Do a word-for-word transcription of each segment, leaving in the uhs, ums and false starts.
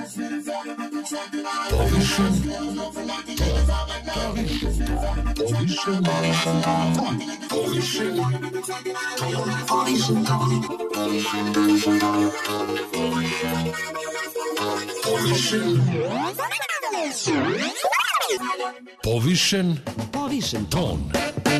Povišen Povišen ton.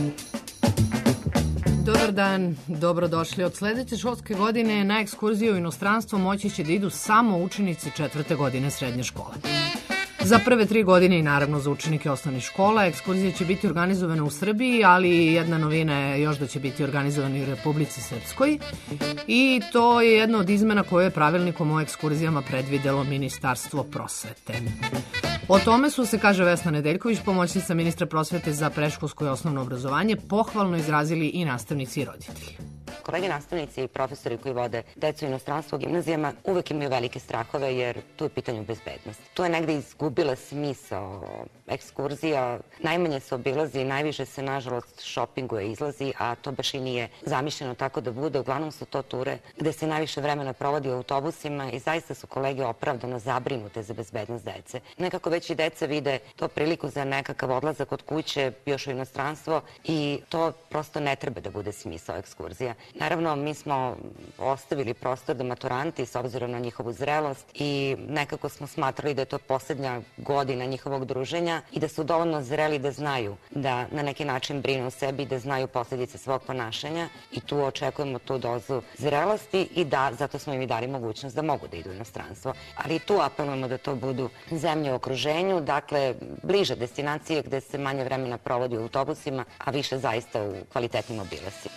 Dobar dan, dobrodošli. Od sledeće školske godine na ekskurziju u inostranstvo moći će da idu samo učenici četvrte godine srednje škole. Za prve tri godine i naravno za učenike osnovnih škola ekskurzije će biti organizovane u Srbiji, ali jedna novina je još da će biti organizovane u Republici Srpskoj i to je jedna od izmena koje je pravilnikom o ekskurzijama predvidelo Ministarstvo prosvete. O tome su se, kaže Vesna Nedeljković, pomoćnica ministra prosvete za predškolsko i osnovno obrazovanje, pohvalno izrazili i nastavnici i roditelji. Kolege nastavnici i profesori koji vode decu u inostranstvu u gimnazijama uvek imaju velike strahove jer tu je pitanje bezbednosti. Tu je negde izgubila smisao ekskurzija, najmanje se obilazi, najviše se nažalost šopinguje, izlazi, a to baš i nije zamišljeno tako da bude. Uglavnom su to ture gde se najviše vremena provodi u autobusima i zaista su kolege opravdano zabrinute za bezbednost dece. Nekako već i deca vide to priliku za nekakav odlazak od kuće još u inostranstvo i to prosto ne treba da bude smisao ekskurzija. Naravno, mi smo ostavili prostor da maturanti, s obzirom na njihovu zrelost, i nekako smo smatrali da je to poslednja godina njihovog druženja i da su dovoljno zreli da znaju da na neki način brinu o sebi, da znaju posledice svog ponašanja i tu očekujemo tu dozu zrelosti i da, zato smo im i dali mogućnost da mogu da idu u inostranstvo. Ali i tu apelujemo da to budu zemlje u okruženju, dakle, bliže destinacije gde se manje vremena provodi u autobusima, a više zaista u kvalitetnim obilasima.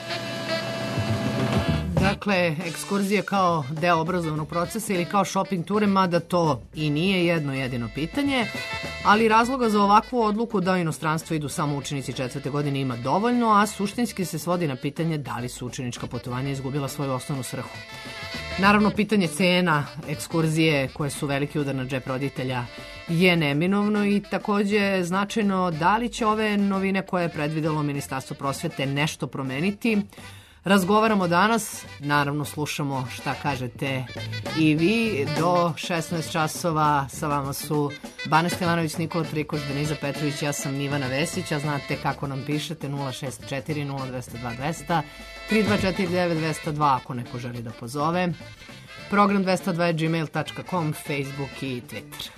Dakle, ekskurzije kao deo obrazovnog procesa ili kao shopping ture, mada to i nije jedno jedino pitanje, ali razloga za ovakvu odluku da u inostranstvo idu samo učenici četvrte godine ima dovoljno, a suštinski se svodi na pitanje da li su učenička putovanja izgubila svoju osnovnu svrhu. Naravno, pitanje cena ekskurzije koje su veliki udar na džep roditelja je neminovno i takođe značajno da li će ove novine koje je predvidelo Ministarstvo prosvete nešto promeniti. Razgovaramo danas, naravno slušamo šta kažete i vi. Do šesnaest časova sa vama su Bane Stevanović, Nikola Trikoš, Deniza Petrović, ja sam Ivana Vesić, a znate kako nam pišete, nula šest četiri nula dva nula dva dva nula nula, tri dva četiri devet dva nula dva ako neko želi da pozove. Program dvesta dva je gmail tačka com, Facebook i Twitter.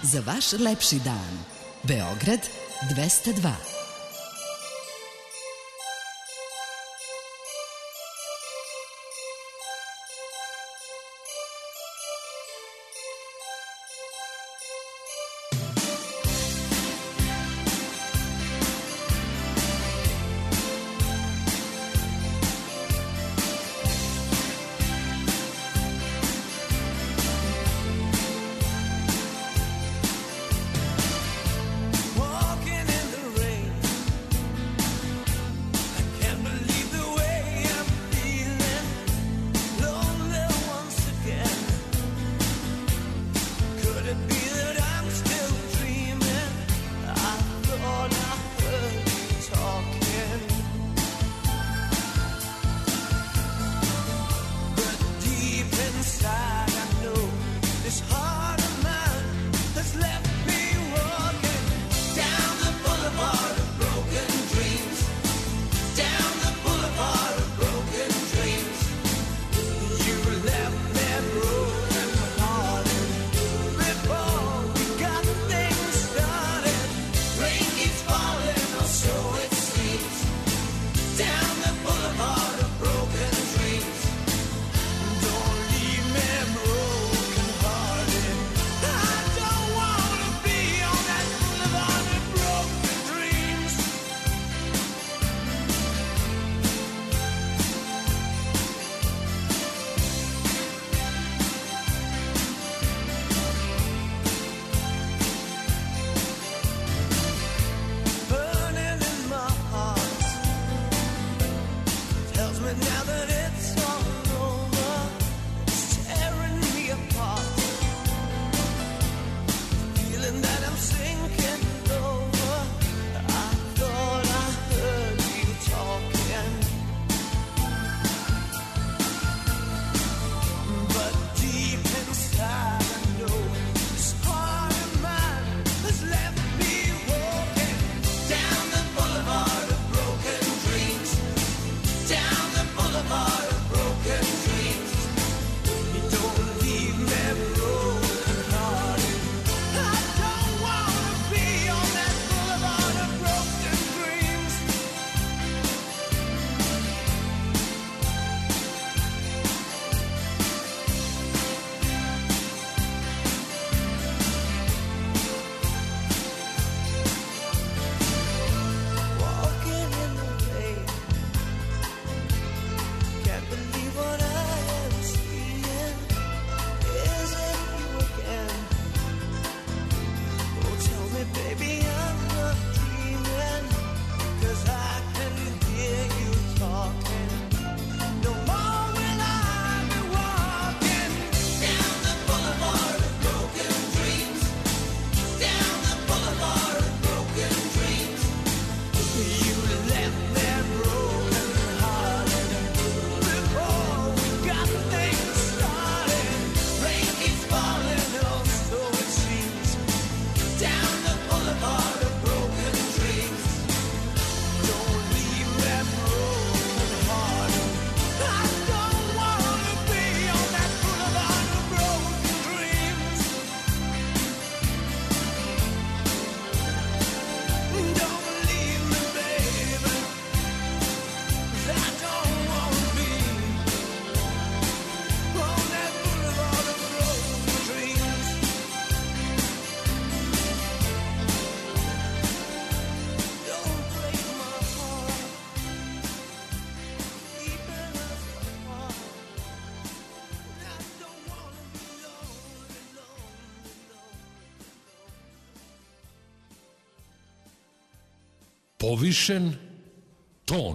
za vaš lepši dan. Beograd dvesta dva. Povišen ton.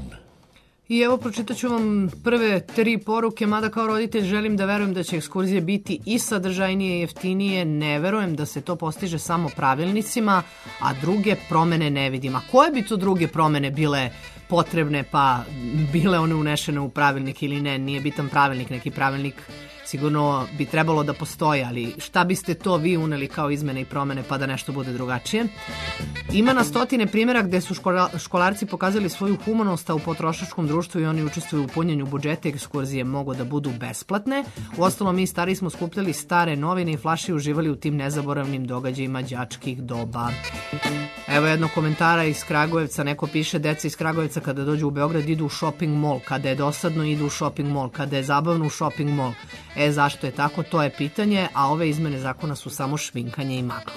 I evo pročitat ću vam prve tri poruke, mada kao roditelj želim da verujem da će ekskurzije biti i sadržajnije i jeftinije. Ne verujem da se to postiže samo pravilnicima, a druge promene ne vidim. A koje bi to druge promene bile potrebne, pa bile one unešene u pravilnik ili ne? Nije bitan pravilnik, neki pravilnik sigurno bi trebalo da postoji, ali šta biste to vi uneli kao izmene i promene pa da nešto bude drugačije? Ima na stotine primjera gde su škola, školarci pokazali svoju humanost, a u potrošačkom društvu i oni učestvuju u punjenju budžeta, ekskurzije mogu da budu besplatne. Uostalom, mi stari smo skupljali stare novine i flaše i uživali u tim nezaboravnim događajima đačkih doba. Evo jedno komentara iz Kragujevca, neko piše: deca iz Kragujevca kada dođu u Beograd idu u shopping mall, kada je dosadno idu u shopping mall, kada je zabavno u shopping mall. E, zašto je tako, to je pitanje, a ove izmene zakona su samo šminkanje i magla.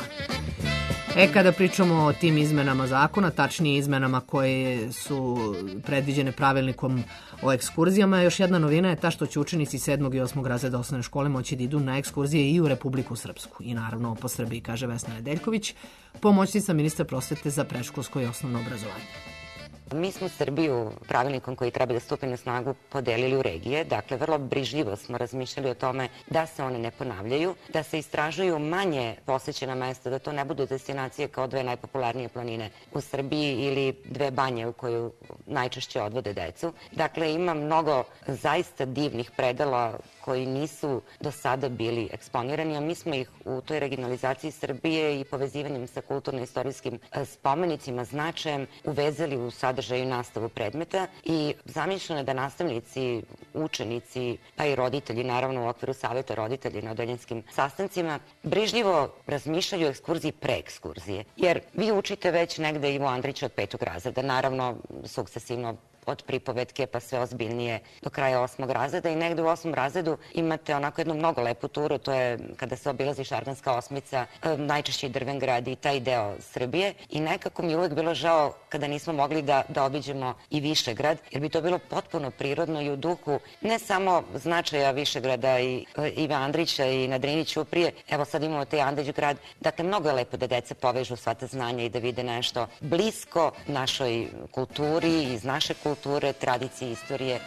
E, kada pričamo o tim izmenama zakona, tačnije izmenama koje su predviđene pravilnikom o ekskurzijama, još jedna novina je ta što će učenici sedmog i osmog razreda osnovne škole moći da idu na ekskurzije i u Republiku Srpsku. I naravno po Srbiji, kaže Vesna Nedeljković, pomoćnica ministra prosvete za predškolsko i osnovno obrazovanje. Mi smo Srbiju pravilnikom koji treba da stupi na snagu podelili u regije, dakle vrlo brižljivo smo razmišljali o tome da se one ne ponavljaju, da se istražuju manje posećena mesta, da to ne budu destinacije kao dve najpopularnije planine u Srbiji ili dve banje u koju najčešće odvode decu. Dakle, ima mnogo zaista divnih predela koji nisu do sada bili eksponirani, a mi smo ih u toj regionalizaciji Srbije i povezivanjem sa kulturno-istorijskim spomenicima, značajem uvezali u sadržaju i nastavu predmeta i zamišljeno je da nastavnici, učenici, pa i roditelji, naravno u okviru saveta roditelji na odeljinskim sastancima, brižljivo razmišljaju o ekskurziji pre ekskurzije. Jer vi učite već negde Ivo Andrića od petog razreda, naravno sukcesivno od pripovetke pa sve ozbiljnije do kraja osmog razreda i negde u osmom razredu imate onako jednu mnogo lepu turu, to je kada se obilazi Šarganska osmica, najčešće i Drvengrad i taj deo Srbije i nekako mi je uvek bilo žao kada nismo mogli da, da obiđemo i Višegrad, jer bi to bilo potpuno prirodno i u duhu ne samo značaja Višegrada i Ive Andrića i na Drini Ćuprije, evo sad imamo taj Andrić grad, dakle mnogo je lepo da deca povežu sva ta znanja i da vide nešto blisko našoj kulturi, iz naše kulture, kulture, tradicije, istorije.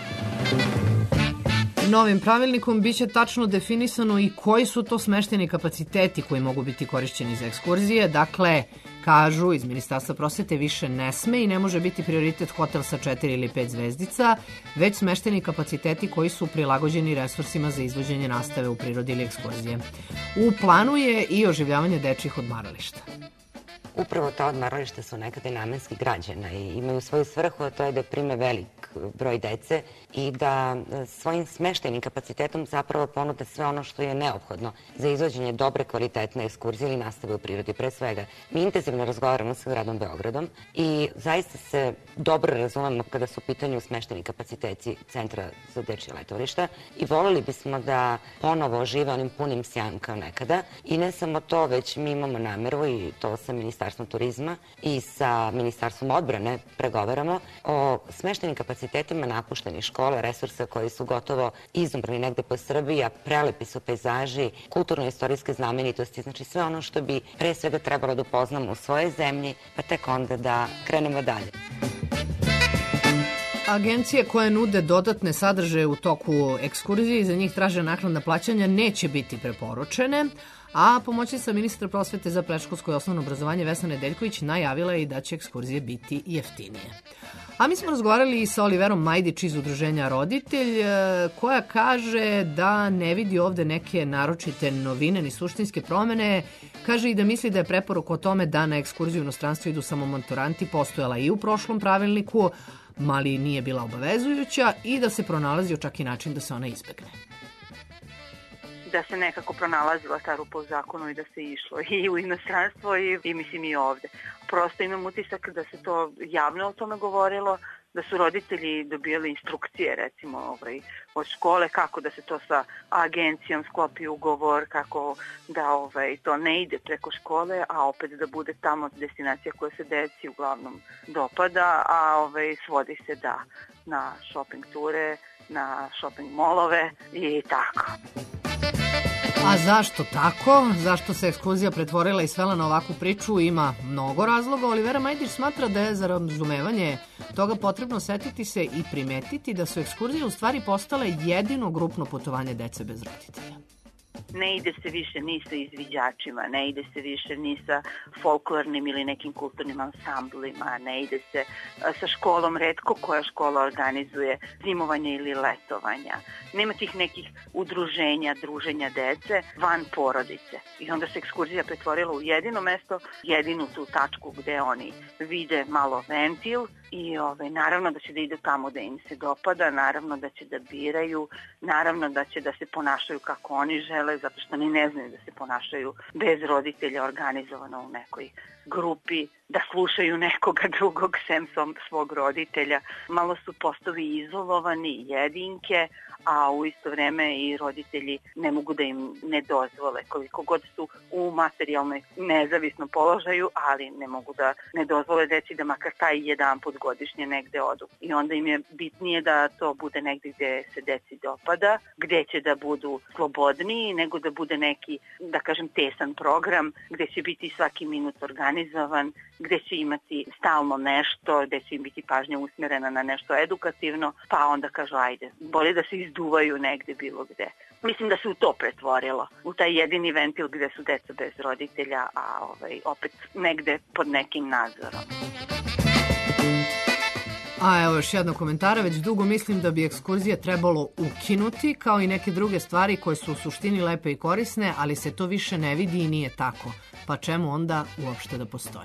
Novim pravilnikom biće tačno definisano i koji su to smešteni kapaciteti koji mogu biti korišćeni za ekskurzije. Dakle, kažu iz Ministarstva prosvete više ne sme i ne može biti prioritet hotel sa četiri ili pet zvezdica, već smešteni kapaciteti koji su prilagođeni resursima za izvođenje nastave u prirodi ili ekskurzije. U planu je i oživljavanje dečjih odmarališta. Upravo ta odmarališta su nekada i namenski građena i imaju svoju svrhu, a to je da prime velik broj dece i da svojim smeštajnim kapacitetom zapravo ponude sve ono što je neophodno za izvođenje dobre, kvalitetne ekskurzije ili nastave u prirodi. Pre svega, mi intenzivno razgovaramo sa gradom Beogradom i zaista se dobro razumemo kada su u pitanju smeštajni kapaciteti Centra za dečje letovališta i voleli bismo da ponovo žive onim punim sjajem kao nekada. I ne samo to, već mi imamo nameru i to sa Ministarstvom turizma i sa Ministarstvom odbrane pregovaramo o smeštajnim kapacitetima napuštenih škola, resursa koji su gotovo izumrli negde po Srbiji, a prelepi su pejzaži, kulturno-istorijske znamenitosti, znači sve ono što bi pre svega trebalo da upoznamo u svojoj zemlji, pa tek onda da krenemo dalje. Agencije koje nude dodatne sadržaje u toku ekskurzije i za njih traže naknadna plaćanja neće biti preporučene, a pomoćnica ministra prosvete za predškolsko i osnovno obrazovanje Vesna Nedeljković najavila je i da će ekskurzije biti jeftinije. A mi smo razgovarali i sa Oliverom Majdić iz Udruženja Roditelj, koja kaže da ne vidi ovde neke naročite novine ni suštinske promene. Kaže i da misli da je preporuka o tome da na ekskurziju u inostranstvo idu samo maturanti postojala i u prošlom pravilniku, mali nije bila obavezujuća i da se pronalazio čak i način da se ona izbegne. Da se nekako pronalazila ta rupa u zakonu i da se išlo i u inostranstvo i, i mislim i ovde. Prosto imam utisak da se to javno o tome govorilo, da su roditelji dobijali instrukcije recimo ovaj, od škole kako da se to sa agencijom sklopi ugovor, kako da ovaj, to ne ide preko škole, a opet da bude tamo destinacija koja se deci uglavnom dopada, a ovaj, svodi se da na shopping ture, na shopping molove i tako. A zašto tako? Zašto se ekskurzija pretvorila i svela na ovakvu priču? Ima mnogo razloga. Olivera Majdić smatra da je za razumevanje toga potrebno setiti se i primetiti da su ekskurzije u stvari postale jedino grupno putovanje dece bez roditelja. Ne ide se više ni sa izviđačima, ne ide se više ni sa folklornim ili nekim kulturnim ansamblima, ne ide se sa školom, retko koja škola organizuje zimovanje ili letovanja. Nema tih nekih udruženja, druženja dece van porodice. I onda se ekskurzija pretvorila u jedino mesto, jedinu tu tačku gde oni vide malo ventil i ove, naravno da će da idu tamo da im se dopada, naravno da će da biraju, naravno da će da se ponašaju kako oni žele, zato što ni ne znaju da se ponašaju bez roditelja organizovano u nekoj grupi, da slušaju nekoga drugog sem svog roditelja. Malo su postali izolovani, jedinke, a u isto vreme i roditelji ne mogu da im ne dozvole, koliko god su u materijalnoj nezavisnom položaju, ali ne mogu da ne dozvole deci da makar taj jedan put godišnje negde odu. I onda im je bitnije da to bude negde gde se deci dopada, gde će da budu slobodniji, nego da bude neki, da kažem, tesan program, gde će biti svaki minut organizovan, gde će imati stalno nešto, gde će im biti pažnja usmerena na nešto edukativno, pa onda kažu ajde, bolje da se izduvaju negde bilo gde. Mislim da se u to pretvorilo, u taj jedini ventil gde su deca bez roditelja, a ovaj, opet negde pod nekim nadzorom. A evo još jedno komentara, već dugo mislim da bi ekskurzije trebalo ukinuti, kao i neke druge stvari koje su u suštini lepe i korisne, ali se to više ne vidi i nije tako. Pa čemu onda uopšte da postoji?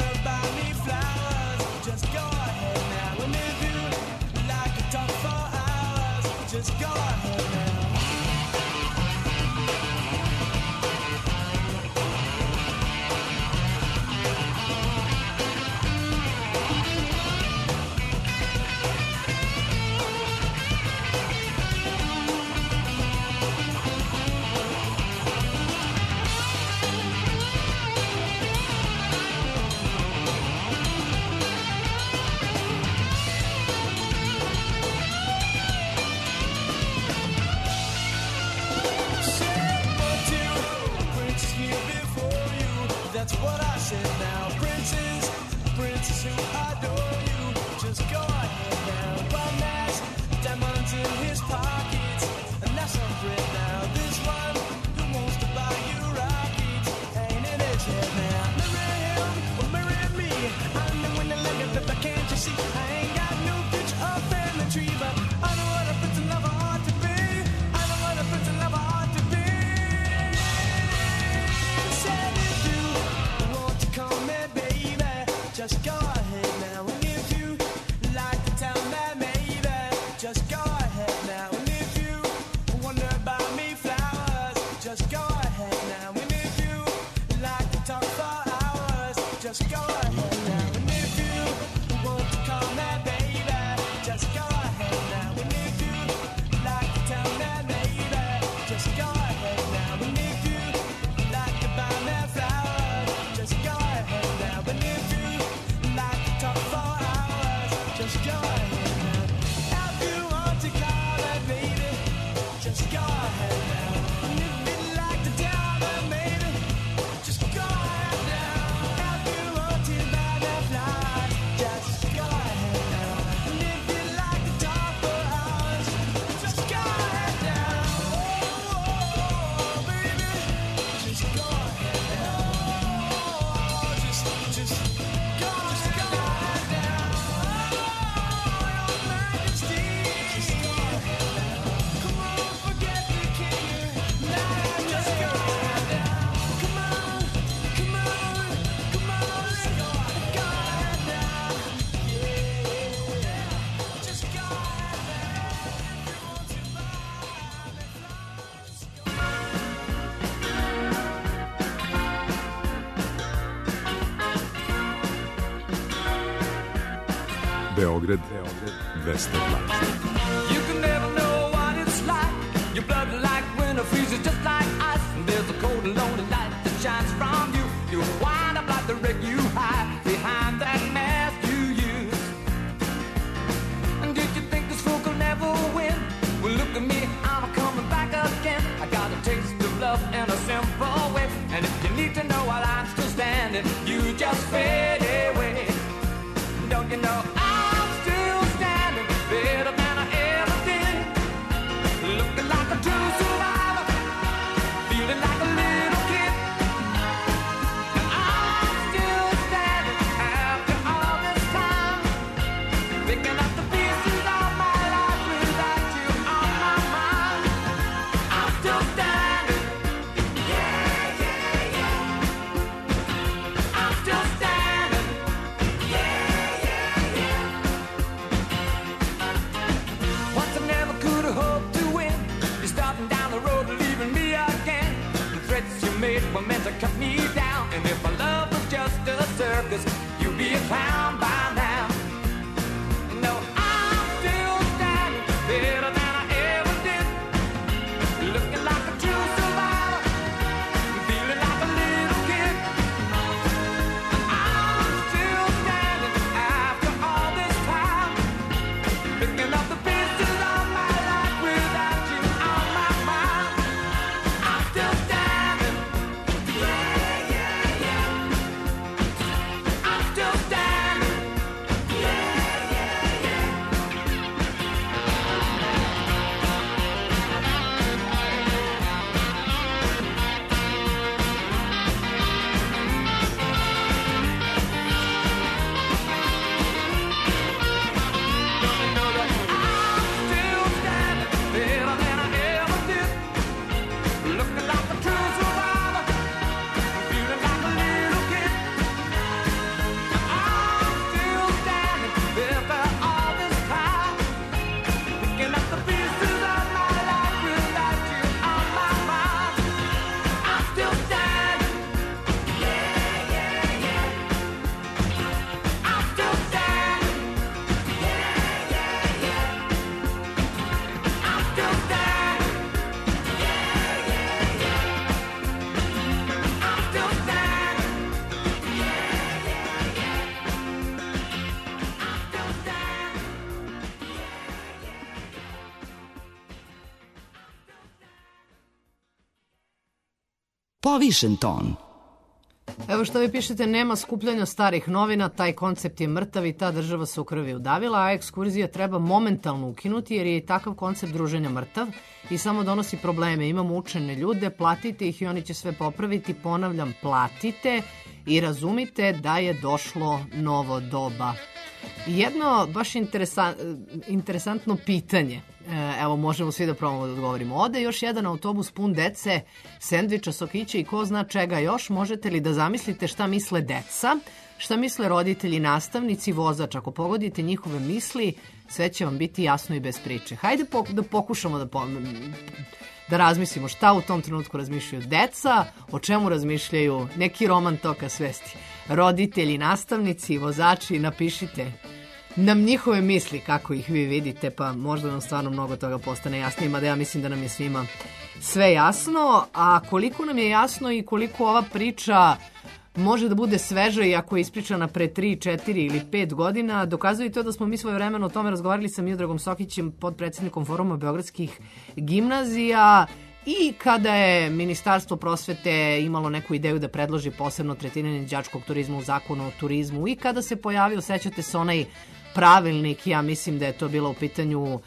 Just go ahead now, and if you like to talk for hours Beograd dvesta dvadeset. You can never know what it's like. Your blood like winter freezes just like ice. And there's a cold and lonely light that shines from you. You wind up like the wreck you hide behind that mask you use. And did you think this fool could never win? Well, look at me, I'm coming back again. I got a taste of love in a simple way. And if you need to know while I'm still standing, you just fade away. Don't you know I'm still standing better than I ever did? Looking like a true survivor, feeling like a little kid. And I'm still standing after all this time, picking up the pieces of my life without you on my mind. I'm still standing, yeah, yeah, yeah. I'm still standing, yeah, yeah, yeah. Once I never could have hoped to win. You're starting down the road, leaving me again. The threats you made were meant to cut me down. And if my love was just a circus, you'd be a clown by now. No, I'm still standing better than I ever did. Looking like a true survivor, feeling like a little kid. And I'm still standing after all this time, picking up the pieces of my life without you on my mind. I'm still standing, yeah, yeah, yeah. I'm still standing, yeah, yeah, yeah. Know that I'm still standing better than I ever did. Looking like a true survivor, feeling like a little kid. I'm still standing after all this time, picking up the pieces of my life without you on my mind. I'm still standing, yeah, yeah, yeah. I'm still standing, yeah, yeah, yeah. I'm still standing, yeah, yeah, yeah. I'm still standing, yeah, yeah, yeah. I'm still standing. Povišen ton. Evo što vi pišete, nema skupljanja starih novina, taj koncept je mrtav i ta država se u krvi udavila, a ekskurzija treba momentalno ukinuti jer je i takav koncept druženja mrtav i samo donosi probleme. Imamo učene ljude, platite ih i oni će sve popraviti. Ponavljam, platite i razumite da je došlo novo doba. Jedno baš interesan, interesantno pitanje, evo možemo svi da probamo da odgovorimo. Ode još jedan autobus pun dece, sendviča, sokića i ko zna čega još. Možete li da zamislite šta misle deca, šta misle roditelji, nastavnici, vozač? Ako pogodite njihove misli, sve će vam biti jasno i bez priče. Hajde da pokušamo da pomoći. Da razmislimo šta u tom trenutku razmišljaju deca, o čemu razmišljaju neki roman toka svesti. Roditelji, nastavnici, vozači, napišite nam njihove misli kako ih vi vidite, pa možda nam stvarno mnogo toga postane jasnije, mada ja mislim da nam je svima sve jasno. A koliko nam je jasno i koliko ova priča može da bude sveža i ako je ispričana pre tri, četiri ili pet godina, dokazuje i to da smo mi svojevremeno o tome razgovarali sa Miodragom Sokićem, podpredsednikom Foruma beogradskih gimnazija, i kada je Ministarstvo prosvete imalo neku ideju da predloži posebno tretiranje đačkog turizma u zakonu o turizmu i kada se pojavio, sećate se, onaj pravilnik, ja mislim da je to bilo u pitanju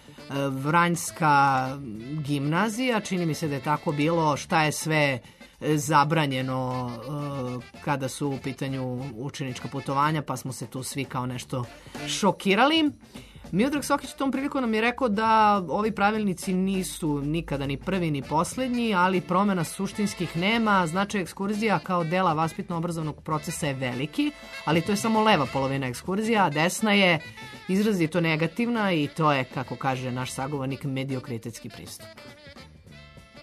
Vranjska gimnazija, čini mi se da je tako bilo, šta je sve zabranjeno kada su u pitanju učenička putovanja, pa smo se tu svi kao nešto šokirali. Miodrag Sokić tom priliku nam je rekao da ovi pravilnici nisu nikada ni prvi ni poslednji, ali promena suštinskih nema. Značaj ekskurzija kao dela vaspitno-obrazovnog procesa je veliki, ali to je samo leva polovina ekskurzija, a desna je izrazito negativna i to je, kako kaže naš sagovornik, mediokritetski pristup.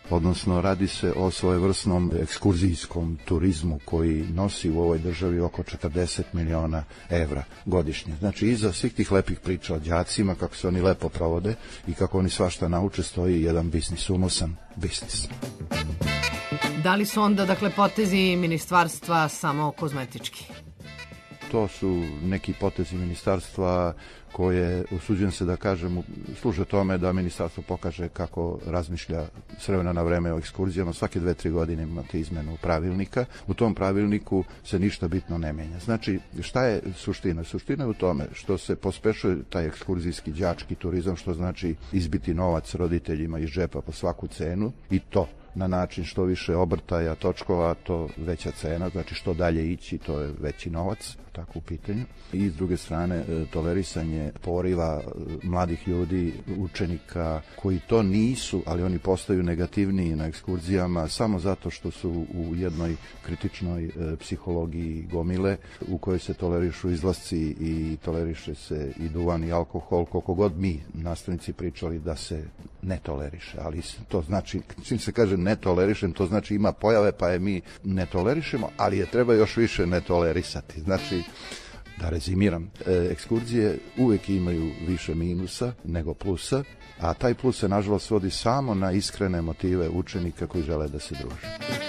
odnosno radi se o svojevrsnom ekskurzijskom turizmu koji nosi u ovoj državi oko četrdeset miliona evra godišnje. Znači, iza svih tih lepih priča o đacima, kako se oni lepo provode i kako oni svašta nauče, stoji jedan biznis, unosan biznis. Da li su onda, dakle, potezi ministarstva samo kozmetički? To su neki potezi ministarstva koje, usuđujem se da kažem, služe tome da ministarstvo pokaže kako razmišlja s vremena na vreme o ekskurzijama. Svake dve, tri godine imate izmenu pravilnika. U tom pravilniku se ništa bitno ne menja. Znači, šta je suština? Suština je u tome što se pospešuje taj ekskurzijski đački turizam, što znači izbiti novac roditeljima iz džepa po svaku cenu, i to na način što više obrtaja, točkova, to veća cena, znači što dalje ići, to je veći novac, tako u pitanju. I s druge strane, tolerisanje poriva mladih ljudi, učenika koji to nisu, ali oni postaju negativniji na ekskurzijama samo zato što su u jednoj kritičnoj psihologiji gomile u kojoj se tolerišu izlasci i toleriše se i duvan i alkohol, koliko god mi nastavnici pričali da se ne toleriše, ali to znači, čim se kaže ne tolerišem, to znači ima pojave pa je mi ne tolerišemo, ali je treba još više ne tolerisati. Znači, da rezimiram, e, ekskurzije uvijek imaju više minusa nego plusa, a taj plus se nažalost svodi samo na iskrene motive učenika koji žele da se druže.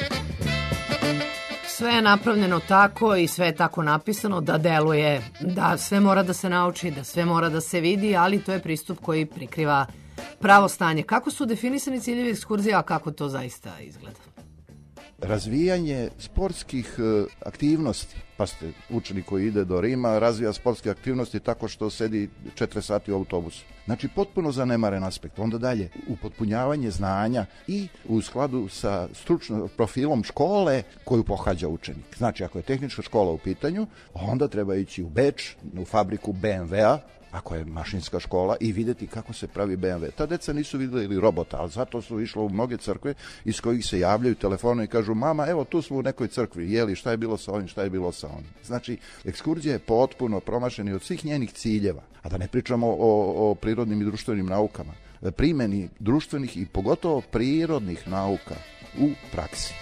Sve je napravljeno tako i sve je tako napisano da deluje, da sve mora da se nauči, da sve mora da se vidi, ali to je pristup koji prikriva pravo stanje. Kako su definisani ciljevi ekskurzija, a kako to zaista izgleda? Razvijanje sportskih aktivnosti. Pa ste učenik koji ide do Rima, razvija sportske aktivnosti tako što sedi četiri sati u autobusu. Znači, potpuno zanemaren aspekt. Onda dalje, upotpunjavanje znanja i u skladu sa stručnim profilom škole koju pohađa učenik. Znači, ako je tehnička škola u pitanju, onda treba ići u Beč, u fabriku be em ve a, ako je mašinska škola, i videti kako se pravi be em ve. Ta deca nisu vidjeli robota, ali zato su išlo u mnoge crkve iz kojih se javljaju telefonom i kažu: mama, evo tu smo u nekoj crkvi, jeli, šta je bilo sa ovim, šta je bilo sa onim. Znači, ekskurzija je potpuno promašena od svih njenih ciljeva, a da ne pričamo o, o prirodnim i društvenim naukama, primjeni društvenih i pogotovo prirodnih nauka u praksi.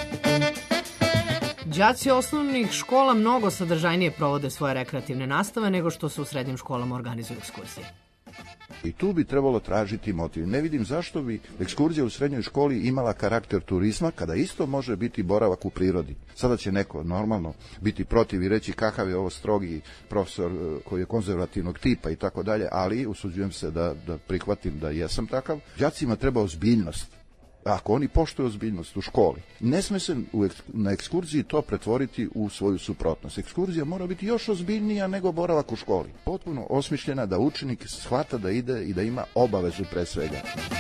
Đaci osnovnih škola mnogo sadržajnije provode svoje rekreativne nastave nego što se u srednjim školama organizuju ekskurzije. I tu bi trebalo tražiti motiv. Ne vidim zašto bi ekskurzija u srednjoj školi imala karakter turizma, kada isto može biti boravak u prirodi. Sada će neko normalno biti protiv i reći kakav je ovo strogi profesor koji je konzervativnog tipa i tako dalje, ali usuđujem se da, da prihvatim da jesam takav. Đacima treba ozbiljnost. Ako oni poštuju ozbiljnost u školi, ne sme se u eks, na ekskurziji to pretvoriti u svoju suprotnost. Ekskurzija mora biti još ozbiljnija nego boravak u školi. Potpuno osmišljena da učenik shvata da ide i da ima obavezu pre svega.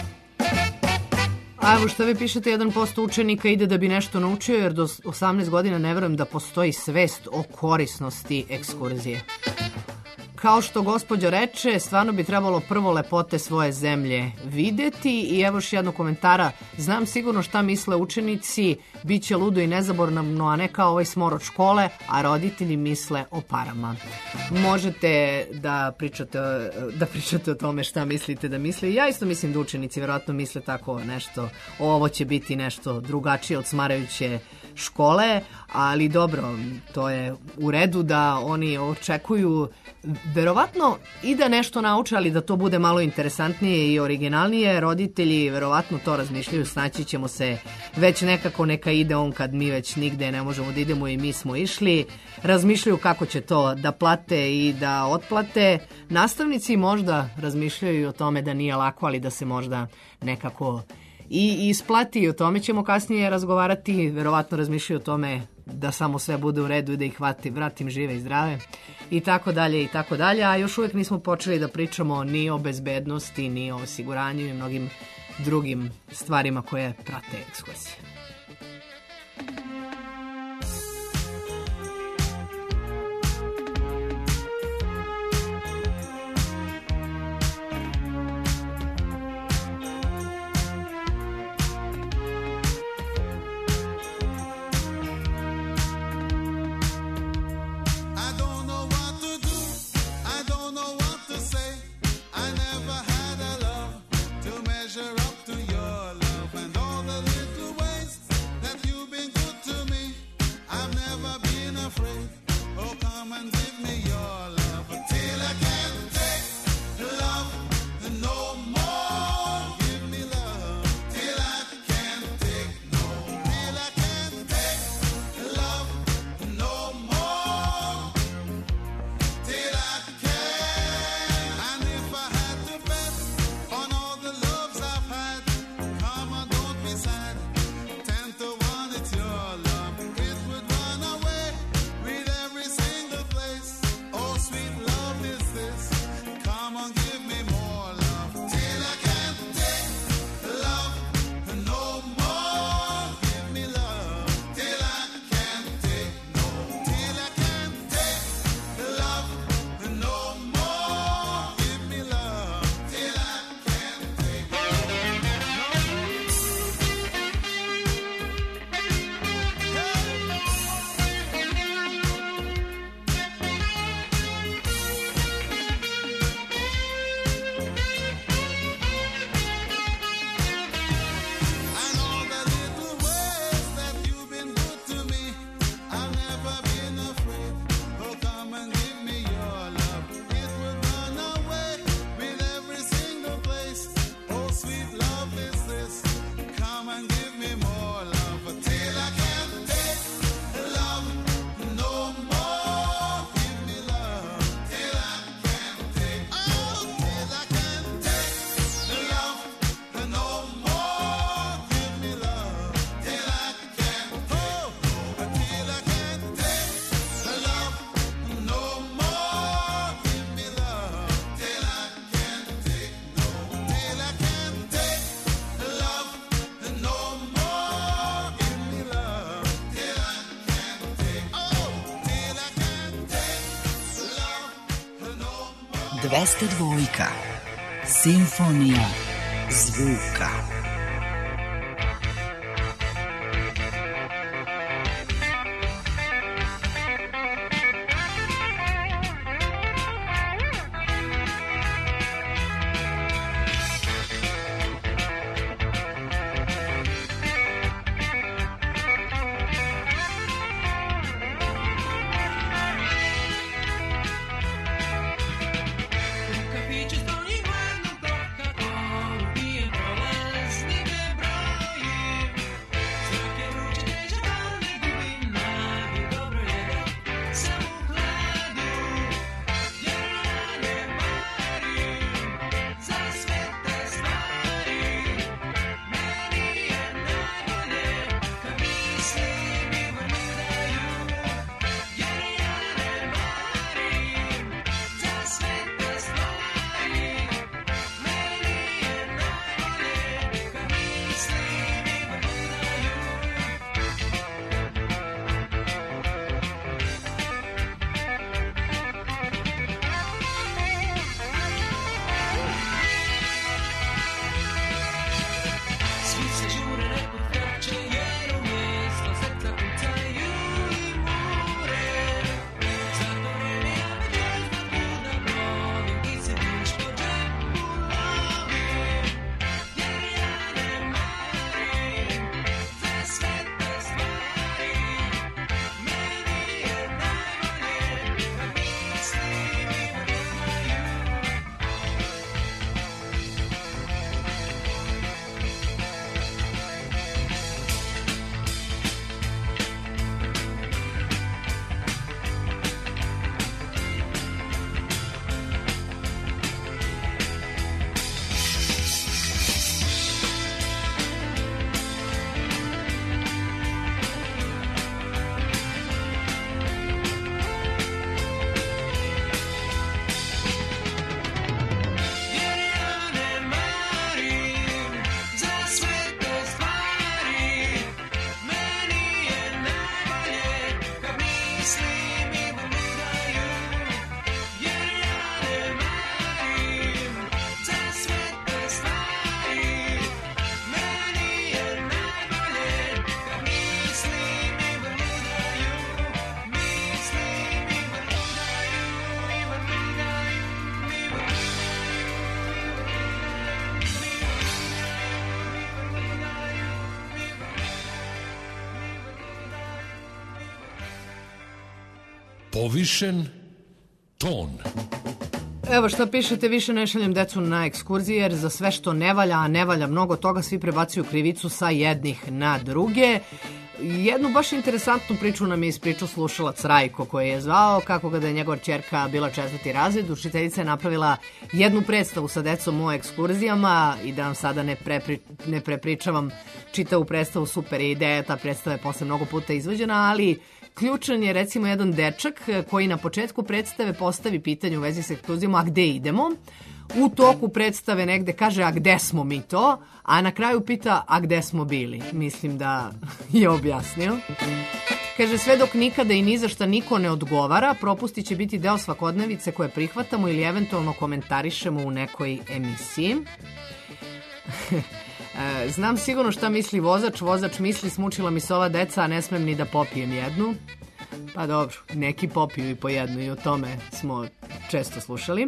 A evo što vi pišete, jedan posto učenika ide da bi nešto naučio, jer do osamnaest godina ne verujem da postoji svest o korisnosti ekskurzije. Kao što gospođa reče, stvarno bi trebalo prvo lepote svoje zemlje videti. I evo još jednog komentara: znam sigurno šta misle učenici, bit će ludo i nezaboravno, a ne kao ovaj smor od škole, a roditelji misle o parama. Možete da pričate, da pričate o tome šta mislite da misle. Ja isto mislim da učenici verovatno misle tako nešto, ovo će biti nešto drugačije od smarajuće škole, ali dobro, to je u redu da oni očekuju verovatno i da nešto nauče, ali da to bude malo interesantnije i originalnije. Roditelji verovatno to razmišljaju, snaći ćemo se već nekako, neka ide on kad mi već nigde ne možemo da idemo i mi smo išli. Razmišljaju kako će to da plate i da otplate. Nastavnici možda razmišljaju o tome da nije lako, ali da se možda nekako i isplati. O tome ćemo kasnije razgovarati. Verovatno razmišljaju o tome da samo sve bude u redu i da ih hvati, vratim žive i zdrave i tako dalje i tako dalje. A još uvijek nismo počeli da pričamo ni o bezbednosti, ni o osiguranju i mnogim drugim stvarima koje prate ekskurzije. Up to your love and all the dvesta dva. Simfonija zvuka. Povišen ton. Evo šta pišete, više ne šaljem decu na ekskurzije jer za sve što ne valja, a ne valja mnogo toga, svi prebacuju krivicu sa jednih na druge. Jednu baš interesantnu priču nam je ispričao slušalac Rajko koji je zvao kako kada je njegova ćerka bila četvrti razred, učiteljica je napravila jednu predstavu sa decom o ekskurzijama i da vam sada ne, prepri, ne prepričavam čitavu predstavu, super je ideja, ta predstava je posle mnogo puta izvođena, ali ključan je recimo jedan dečak koji na početku predstave postavi pitanje u vezi sa ekskurzijama, a gde idemo? U toku predstave negde kaže, a gde smo mi to? A na kraju pita, a gde smo bili? Mislim da je objasnio. Kaže, sve dok nikada i ni za šta niko ne odgovara, propusti će biti deo svakodnevice koje prihvatamo ili eventualno komentarišemo u nekoj emisiji. Znam sigurno šta misli vozač. Vozač misli, smučila mi se ova deca, a ne smem ni da popijem jednu. Pa dobro, neki popiju i po jednu i o tome smo često slušali.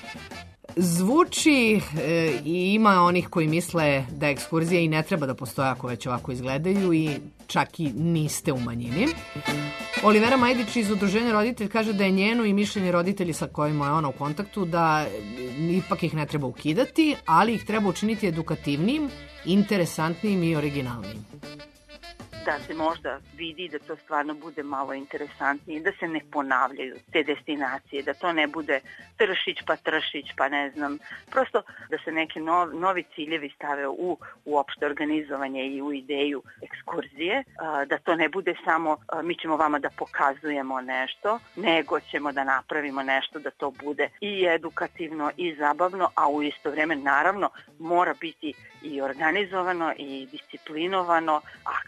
Zvuči e, i ima onih koji misle da ekskurzije i ne treba da postoje ako već ovako izgledaju i čak i niste u manjini. Olivera Majdić iz Udruženja roditelj kaže da je njeno i mišljenje roditelji sa kojima je ona u kontaktu da ipak ih ne treba ukidati, ali ih treba učiniti edukativnim, interesantnim i originalnim. Da se možda vidi da to stvarno bude malo interesantnije, da se ne ponavljaju te destinacije, da to ne bude Tršić pa Tršić pa ne znam, prosto da se neki nov, novi ciljevi stave u uopšte organizovanje i u ideju ekskurzije, da to ne bude samo mi ćemo vama da pokazujemo nešto, nego ćemo da napravimo nešto da to bude i edukativno i zabavno, a u isto vreme naravno mora biti i organizovano i disciplinovano, a kako to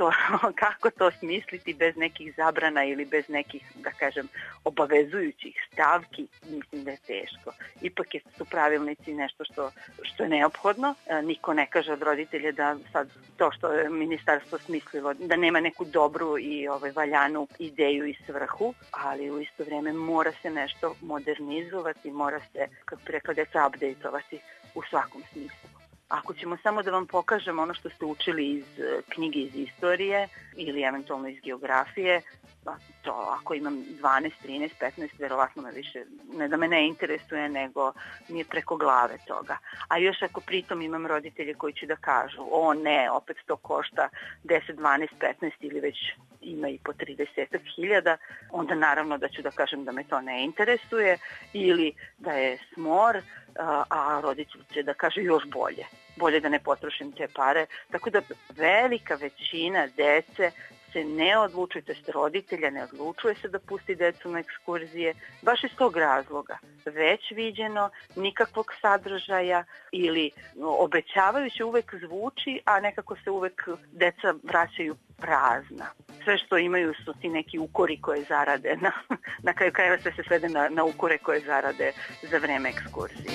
kako, kako to smisliti bez nekih zabrana ili bez nekih, da kažem, obavezujućih stavki, mislim da je teško. Ipak su pravilnici nešto što, što je neophodno. Niko ne kaže od roditelja da sad to što je ministarstvo smislilo, da nema neku dobru i ovaj, valjanu ideju i svrhu, ali u isto vrijeme mora se nešto modernizovati, mora se, kako bi rekla, deca, updateovati u svakom smislu. Ako ćemo samo da vam pokažemo ono što ste učili iz knjige iz istorije ili eventualno iz geografije, to ako imam dvanaest, trinaest, petnaest, verovatno me više, ne da me ne interesuje, nego mi je preko glave toga. A još ako pritom imam roditelje koji će da kažu, o ne, opet to košta deset, dvanaest, petnaest ili već ima i po trideset hiljada, onda naravno da ću da kažem da me to ne interesuje ili da je smor, a roditelj će da kaže još bolje. Bolje da ne potrošim te pare. Tako da velika većina dece se ne odlučuje, to jest roditelja ne odlučuje se da pusti decu na ekskurzije, baš iz tog razloga. Već viđeno, nikakvog sadržaja ili obećavajuće uvek zvuči, a nekako se uvek deca vraćaju prazna. Sve što imaju su ti neki ukori koje zarade, na, na kraju krajeva sve se svede na, na ukore koje zarade za vreme ekskurzija.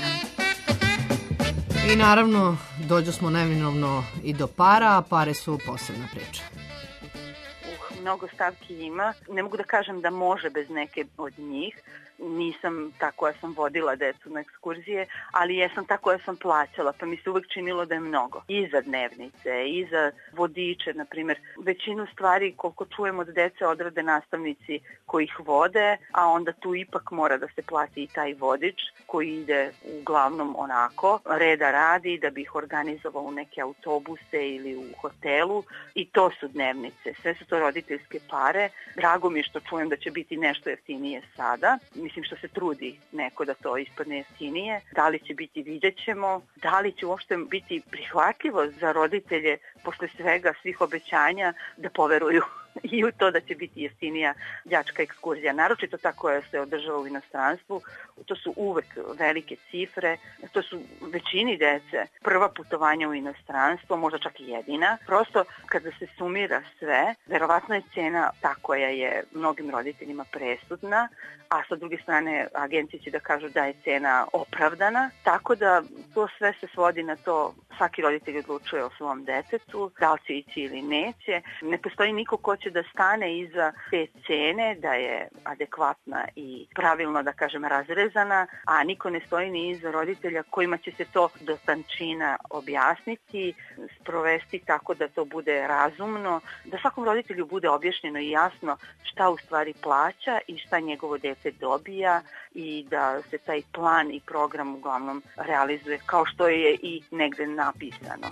I naravno, dođu smo neminovno i do para, a pare su posebna priča. Uh, mnogo stavki ima. Ne mogu da kažem da može bez neke od njih. Nisam ta koja sam vodila decu na ekskurzije, ali jesam ta koja sam plaćala, pa mi se uvek činilo da je mnogo. I za dnevnice, i za vodiče, na primjer. Većinu stvari, koliko čujemo od dece, odrade nastavnici koji ih vode, a onda tu ipak mora da se plati i taj vodič koji ide uglavnom onako, reda radi da bi ih organizovao u neke autobuse ili u hotelu i to su dnevnice. Sve su to roditeljske pare. Drago mi je što čujem da će biti nešto jeftinije sada. Mislim što se trudi neko da to ispadne jeftinije. Da li će biti, vidjet ćemo. Da li će uopšte biti prihvatljivo za roditelje posle svega, svih obećanja da poveruju i u to da će biti jeftinija đačka ekskurzija. Naročito ta koja se održava u inostranstvu. To su uvek velike cifre. To su većini dece prva putovanja u inostranstvo, možda čak i jedina. Prosto kada se sumira sve, verovatno je cena ta koja je mnogim roditeljima presudna, a sa druge strane agencije će da kažu da je cena opravdana. Tako da to sve se svodi na to, svaki roditelj odlučuje o svom detetu, da li će ići ili neće. Ne postoji niko ko će da stane iza te cene, da je adekvatna i pravilno, da kažem, razrezana, a niko ne stoji ni iza roditelja kojima će se to do tančina objasniti, sprovesti tako da to bude razumno, da svakom roditelju bude objašnjeno i jasno šta u stvari plaća i šta njegovo dete dobija i da se taj plan i program uglavnom realizuje kao što je i negde napisano.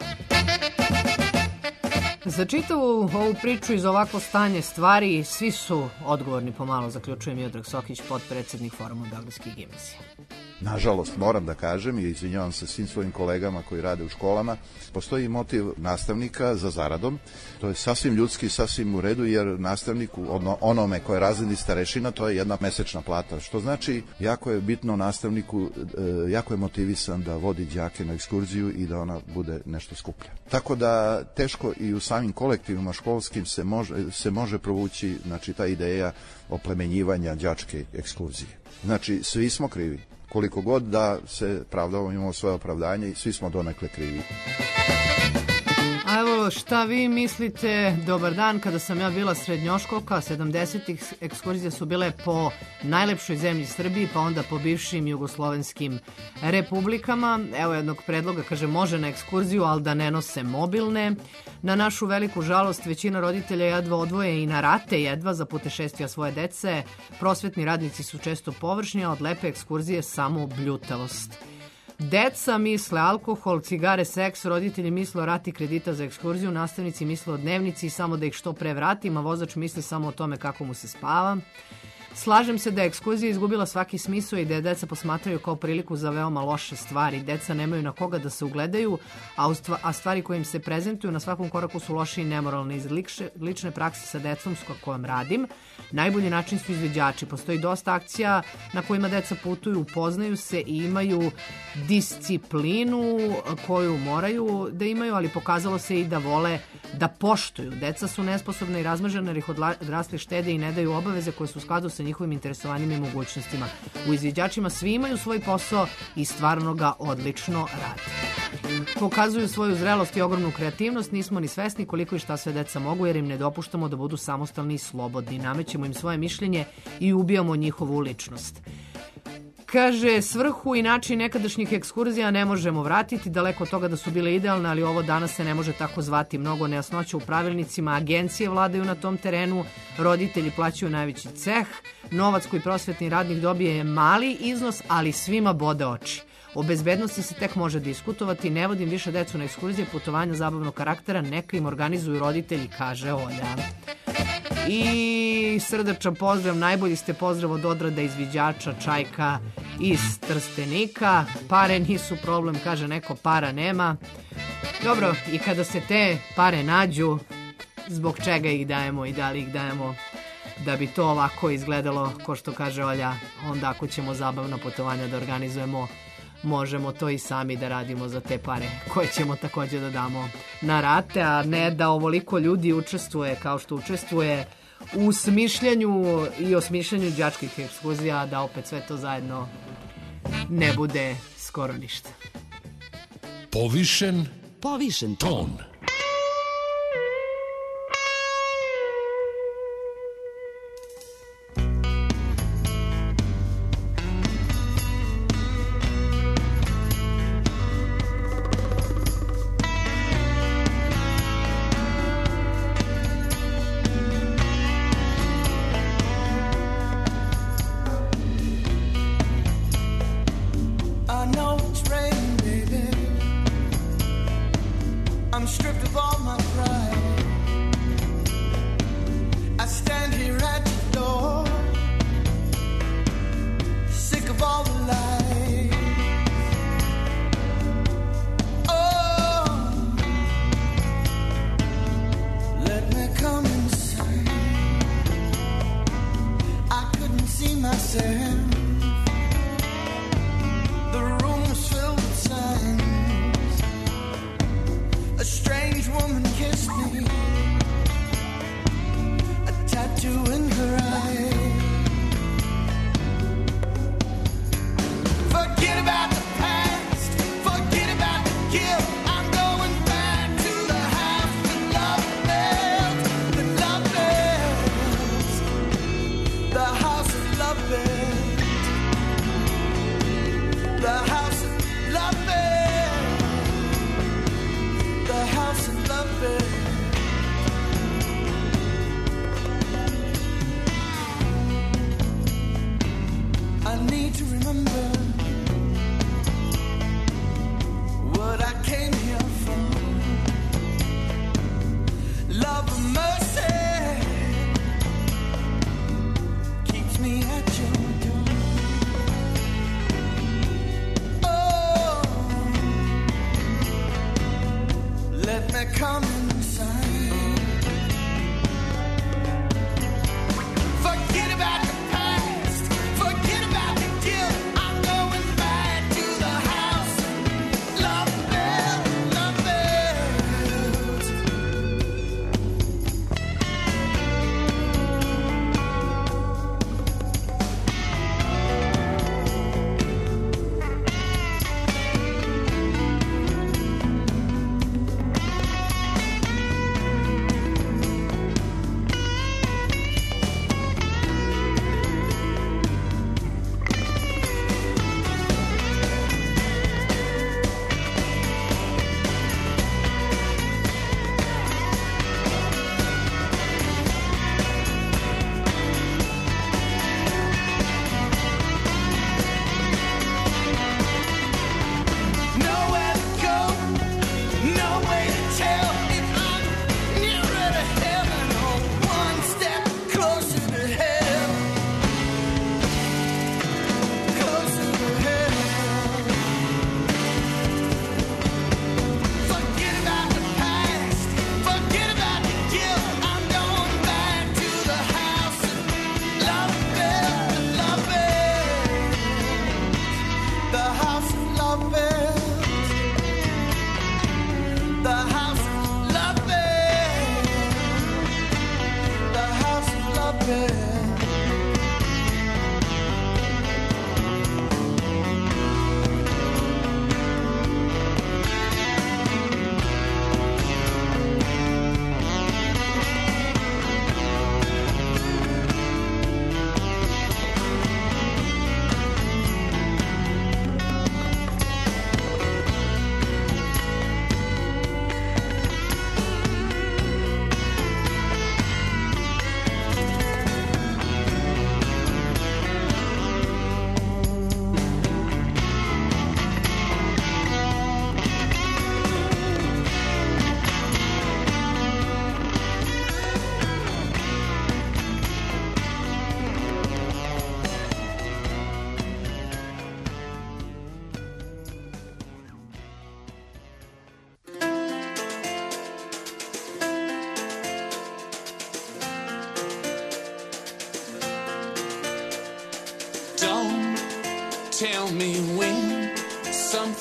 Za čitavu ovu priču iz ovako stanje stvari svi su odgovorni pomalo, zaključuje Miodrag Sokić, potpredsednik Foruma Beogradskih gimnazija. Nažalost, moram da kažem i izvinjavam se svim svojim kolegama koji rade u školama, postoji motiv nastavnika za zaradom. To je sasvim ljudski, sasvim u redu, jer nastavniku, ono, onome koje je razredni starešina, to je jedna mesečna plata. Što znači, jako je bitno nastavniku, jako je motivisan da vodi đake na ekskurziju i da ona bude nešto skuplja. Tako da teško i u samim kolektivima školskim se može, se može provući, znači, ta ideja oplemenjivanja đačke ekskurzije. Znači, svi smo krivi. Koliko god da se pravdamo, imamo svoje opravdanje i svi smo donekle krivi. A evo šta vi mislite, dobar dan, kada sam ja bila srednjoškolka, sedamdesetih ekskurzije su bile po najlepšoj zemlji Srbiji, pa onda po bivšim jugoslovenskim republikama. Evo jednog predloga, kaže, može na ekskurziju, ali da ne nose mobilne. Na našu veliku žalost, većina roditelja jedva odvoje i na rate jedva za putešestvija svoje dece. Prosvetni radnici su često površni, a od lepe ekskurzije samo bljutavost. Deca misle alkohol, cigare, seks, roditelji misle o rati kredita za ekskurziju, nastavnici misle o dnevnici i samo da ih što pre vratim, a vozač misli samo o tome kako mu se spava. Slažem se da je ekskurzija izgubila svaki smisao i da je deca posmatraju kao priliku za veoma loše stvari. Deca nemaju na koga da se ugledaju, a stvari koje im se prezentuju na svakom koraku su loše i nemoralne. Iz lične prakse sa decom s kojom radim, najbolji način su izviđači. Postoji dosta akcija na kojima deca putuju, upoznaju se i imaju disciplinu koju moraju da imaju, ali pokazalo se i da vole da poštuju. Deca su nesposobna i razmažena jer ih odrasli štede i ne daju obaveze koje su u skladu sa njihovim interesovanjima i mogućnostima. U izviđačima svi imaju svoj posao i stvarno ga odlično rade. Pokazuju svoju zrelost i ogromnu kreativnost, nismo ni svesni koliko i šta sve deca mogu jer im ne dopuštamo da budu samostalni i slobodni. Namećemo im svoje mišljenje i ubijamo njihovu ličnost. Kaže, svrhu i način nekadašnjih ekskurzija ne možemo vratiti, daleko od toga da su bile idealne, ali ovo danas se ne može tako zvati. Mnogo nejasnoća u pravilnicima, agencije vladaju na tom terenu, roditelji plaćaju najveći ceh, novac koji prosvetni radnik dobije je mali iznos, ali svima bode oči. O bezbednosti se tek može diskutovati, ne vodim više decu na ekskurzije, putovanja zabavnog karaktera, neka im organizuju roditelji, kaže Olja. I srdačan pozdrav, najbolji ste pozdrav od Odrada izviđača Čajka iz Trstenika. Pare nisu problem, kaže neko, para nema. Dobro, i kada se te pare nađu, zbog čega ih dajemo i da li ih dajemo da bi to ovako izgledalo, ko što kaže Olja, onda ako ćemo zabavna putovanja da organizujemo, možemo to i sami da radimo za te pare koje ćemo također da damo na rate, a ne da ovoliko ljudi učestvuje kao što učestvuje u smišljanju i osmišljanju đačkih ekskurzija, da opet sve to zajedno ne bude skoro ništa. Povišen, Povišen ton. ton.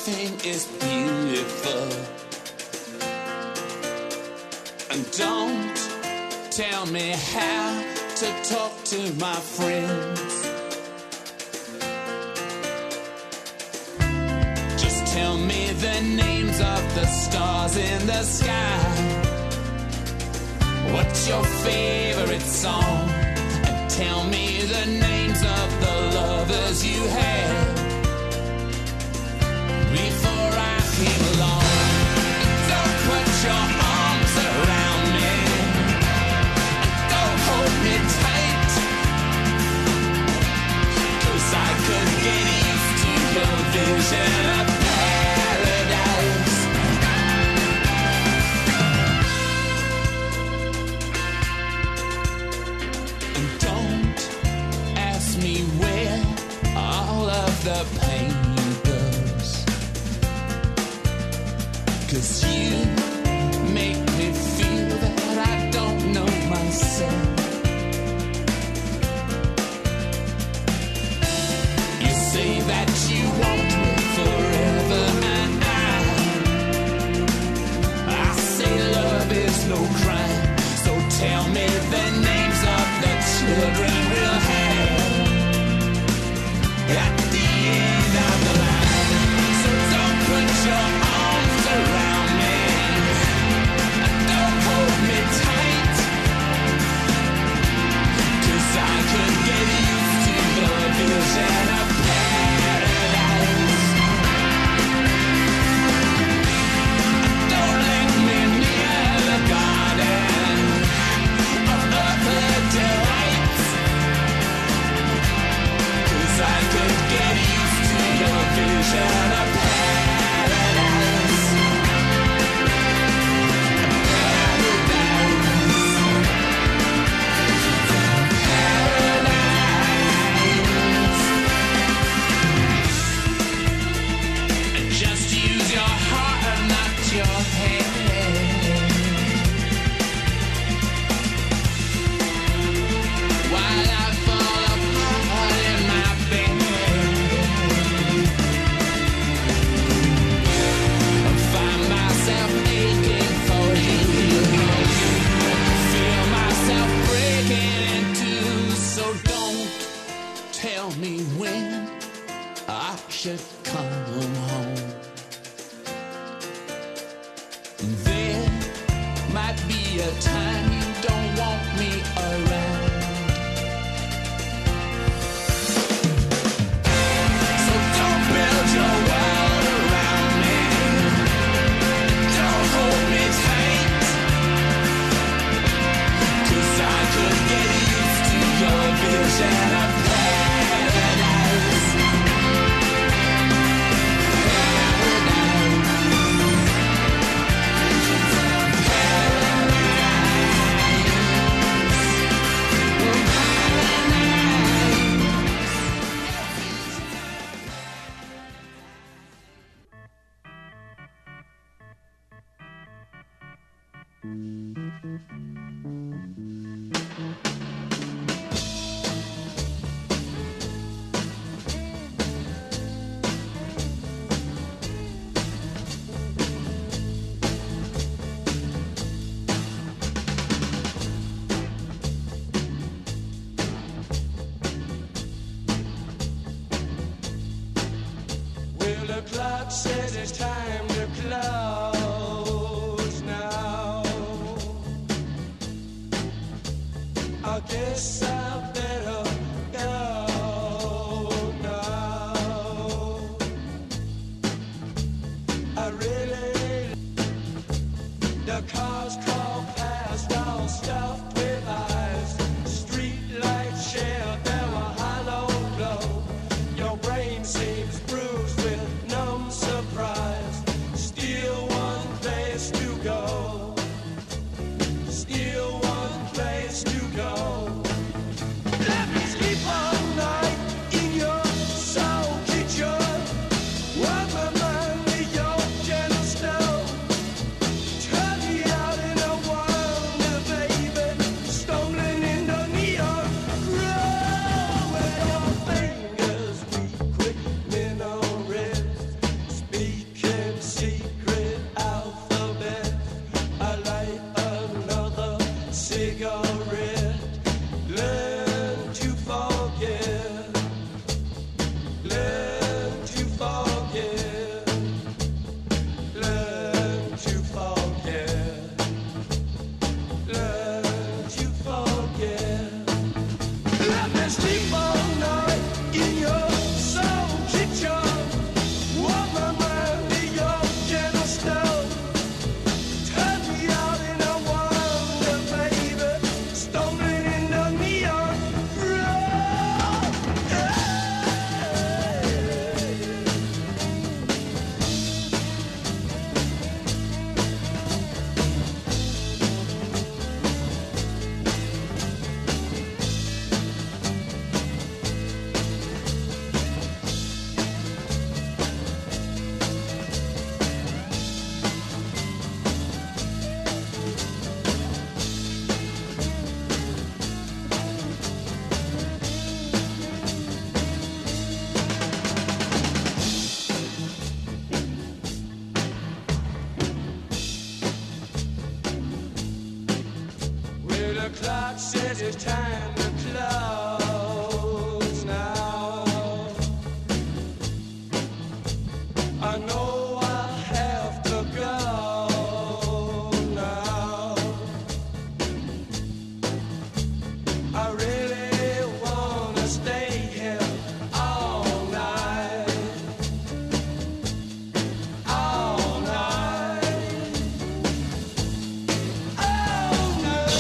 everything is beautiful. And don't tell me how to talk to my friends. Just tell me the names of the stars in the sky. What's your favorite song? And tell me the names of the lovers you had before I came along. Don't put your arms around me, don't hold me tight, 'cause I could get used to your vision of paradise. And don't ask me where all of the pain goes, 'cause you make me feel that I don't know myself. You say that you want me forever, and I, I say love is no crime. So tell me the names of the children we'll have at the end of the line. So don't put your arms around me, don't hold me tight, 'cause I could get used to the vision of paradise. Don't let me near the garden of earthly delights, 'cause I could get used to your vision of paradise. Just use your heart and not your head, while I fall apart in my bed. I find myself aching for you, feel myself breaking in two. So don't tell me when I should come home. There might be a time you don't want me around. So don't build your world around me, don't hold me tight, 'cause I could get used to your vision of paradise. Well, the clock says it's time to close now. I guess I better go now. I really, the cars crawl past, all stuffed with eyes. Street lights share, there were hollow glow. Your brain seems bruised with numb surprise. Still one place to go. Still one place to go. Let me sleep all night in your soul kitchen. Warm my mind with your gentle stone. Turn me out in a wonder, baby. clock says it's time to close now. I know I have to go now. I really wanna stay here all night, all night, all night.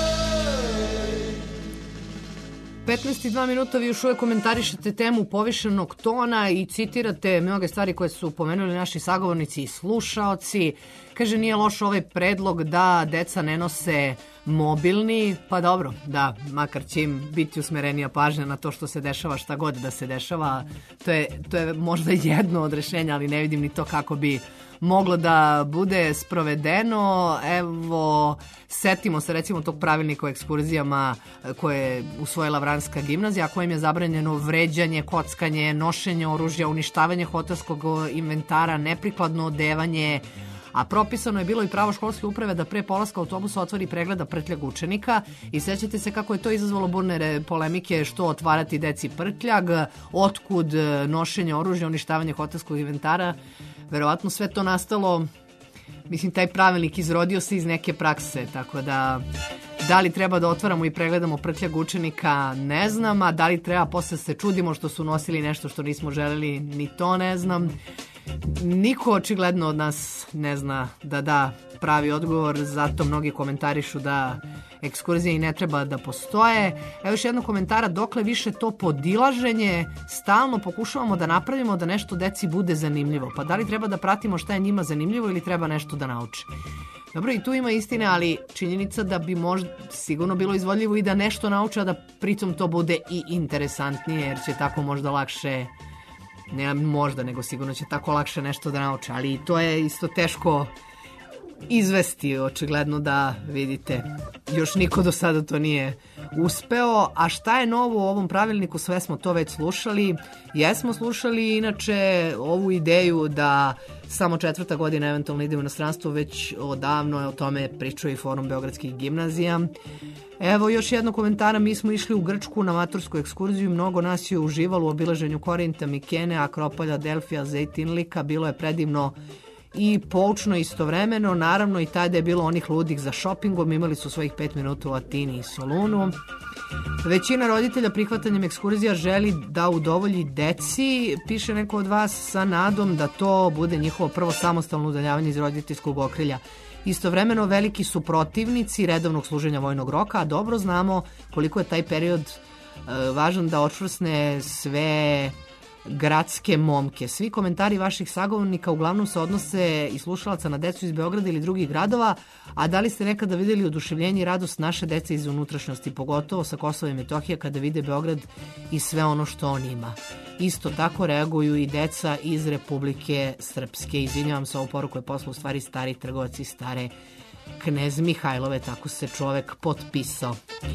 petnaest i dva minuta, vi još uvek komentarišete temu povišenog tona i citirate mnoge stvari koje su pomenuli naši sagovornici i slušaoci. Kaže, nije loš ovaj predlog da deca ne nose mobilni, pa dobro, da, makar će im biti usmerenija pažnja na to što se dešava, šta god da se dešava. To je, to je možda jedno od rešenja, ali ne vidim ni to kako bi moglo da bude sprovedeno. Evo, setimo se recimo tog pravilnika o ekskurzijama koje je usvojila Vranjska gimnazija, kojim je zabranjeno vređanje, kockanje, nošenje oružja, uništavanje hotelskog inventara, neprikladno odevanje, a propisano je bilo i pravo školske uprave da pre polaska autobusa otvori pregleda prtljag učenika i sećate se kako je to izazvalo burne polemike, što otvarati deci prtljag, otkud nošenje oružja, uništavanje hotelskog inventara. Verovatno sve to nastalo, mislim, taj pravilnik izrodio se iz neke prakse, tako da da li treba da otvaramo i pregledamo prtljag učenika, ne znam, a da li treba posle se čudimo što su nosili nešto što nismo želeli, ni to ne znam. Niko očigledno od nas ne zna da da pravi odgovor, zato mnogi komentarišu da ekskurzije i ne treba da postoje. Evo još jedno komentara, dokle više to podilaženje, stalno pokušavamo da napravimo da nešto deci bude zanimljivo. Pa da li treba da pratimo šta je njima zanimljivo ili treba nešto da nauče? Dobro, i tu ima istine, ali činjenica da bi možda sigurno bilo izvodljivo i da nešto nauče, a da pritom to bude i interesantnije, jer će tako možda lakše, ne možda, nego sigurno će tako lakše nešto da nauče, ali to je isto teško izvesti, očigledno da vidite, još niko do sada to nije uspeo. A šta je novo u ovom pravilniku, sve smo to već slušali. Jesmo slušali inače ovu ideju da samo četvrta godina eventualno ide u inostranstvo, već odavno je o tome pričao i Forum beogradskih gimnazija. Evo još jedno komentara, mi smo išli u Grčku na matursku ekskurziju, mnogo nas je uživalo u obilaženju Korinta, Mikene, Akropolja, Delfija, Zejtinlika, bilo je predivno i poučno istovremeno. Naravno i tada je bilo onih ludih za šopingom, imali su svojih pet minuta u Atini i Solunu. Većina roditelja prihvatanjem ekskurzija želi da udovolji deci, piše neko od vas, sa nadom da to bude njihovo prvo samostalno udaljavanje iz roditeljskog okrilja. Istovremeno veliki su protivnici redovnog služenja vojnog roka, a dobro znamo koliko je taj period e, važan da očvrsne sve gradske momke. Svi komentari vaših sagovornika uglavnom se odnose i slušalaca na decu iz Beograda ili drugih gradova, a da li ste nekada vidjeli oduševljenje i radost naše dece iz unutrašnjosti, pogotovo sa Kosova i Metohije, kada vide Beograd i sve ono što on ima? Isto tako reaguju i deca iz Republike Srpske. Izvinjavam se, ovu poruku je poslao u stvari stari trgovac iz stare Knez Mihajlove, tako se čovek potpisao.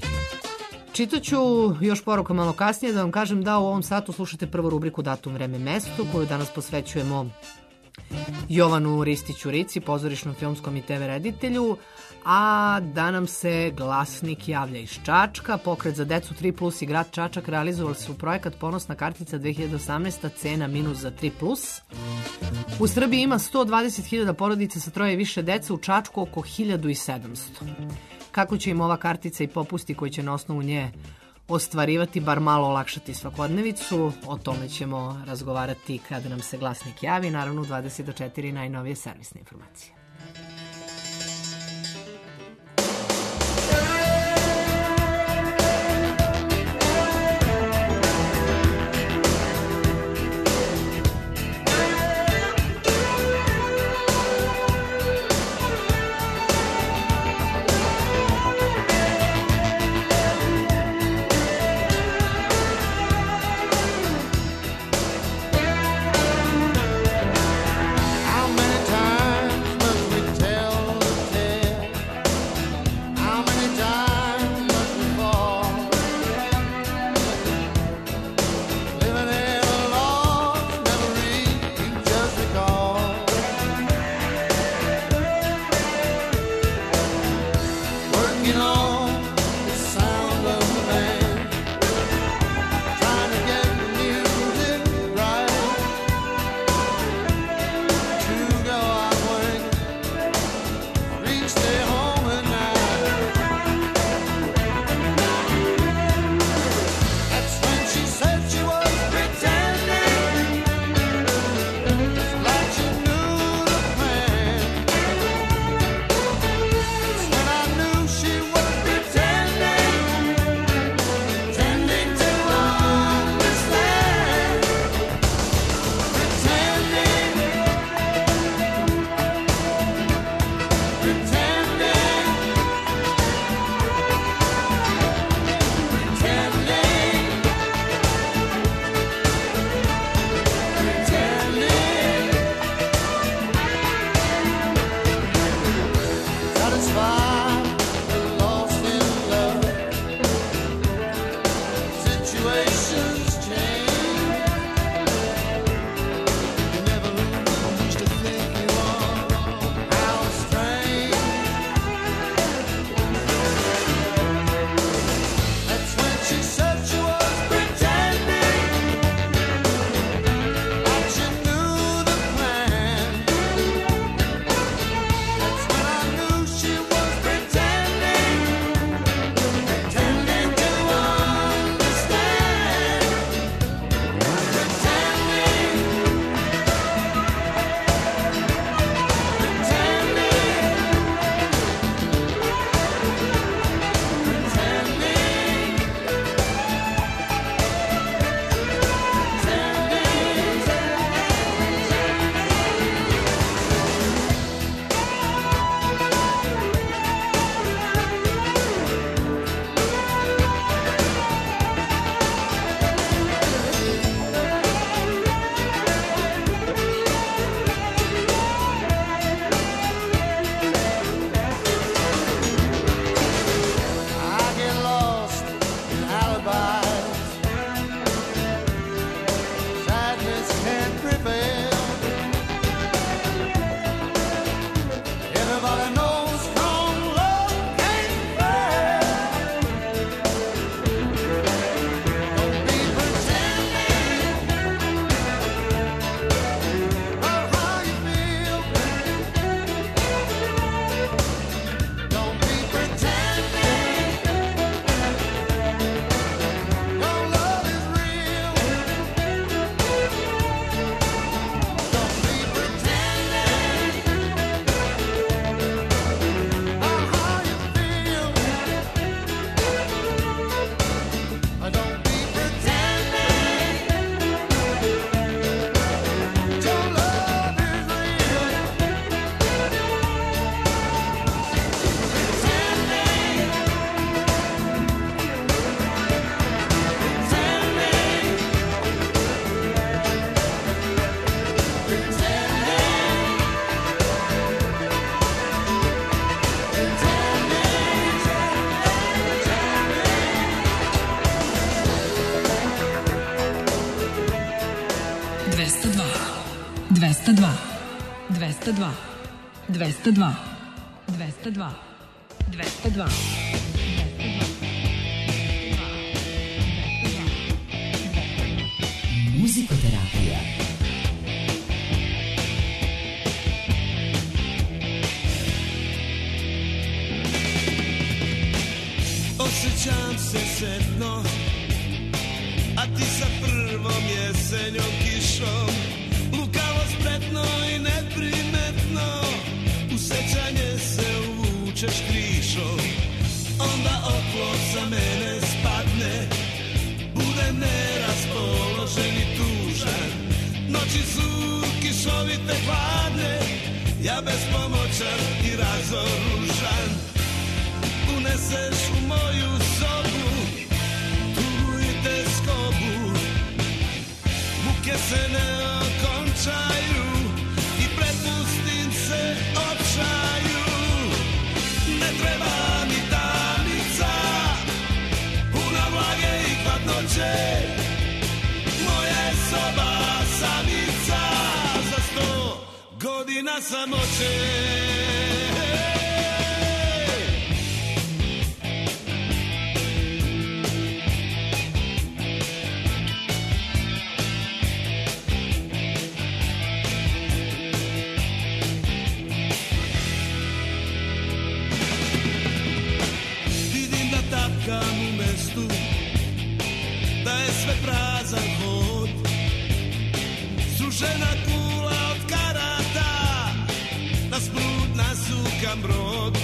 Čitaću još poruka malo kasnije, da vam kažem da u ovom satu slušate prvu rubriku Datum, vreme, mesto, koju danas posvećujemo Jovanu Ristiću Rici, pozorišnom, filmskom i te ve reditelju, a da nam se glasnik javlja iz Čačka. Pokret za decu tri plus i grad Čačak realizovali su projekat Ponosna kartica dve hiljade osamnaesta, cena minus za tri plus. U Srbiji ima sto dvadeset hiljada porodica sa troje i više dece, u Čačku oko hiljadu sedamsto. Kako će im ova kartica i popusti koji će na osnovu nje ostvarivati bar malo olakšati svakodnevicu, o tome ćemo razgovarati kada nam se glasnik javi, naravno u dvadeset do četiri najnovije servisne informacije. How many times must we tell dvesta dva, dvesta dva, dvesta dva, dvesta dva. Muzikoterapija. Osjećam se setno, a ti sa prvom jesenjom kišom, lukavo, spretno i neprimetno, u sećanje se uvučeš krišom. Onda oklop za mene spadne, budem neraspoložen i tužan. Noći su kišovite, hladne, ja bespomoćan i razoružan. Uneseš u moju sobu tugu i teskobu, muke se ne okončaju i prepustim se očaju. Ne treba mi tamnica puna vlage i hladnoće, moja soba samica za sto godina samoće. U mestu, da je sve prazan hod, srušena kula od karata, na sprut nasukan brod.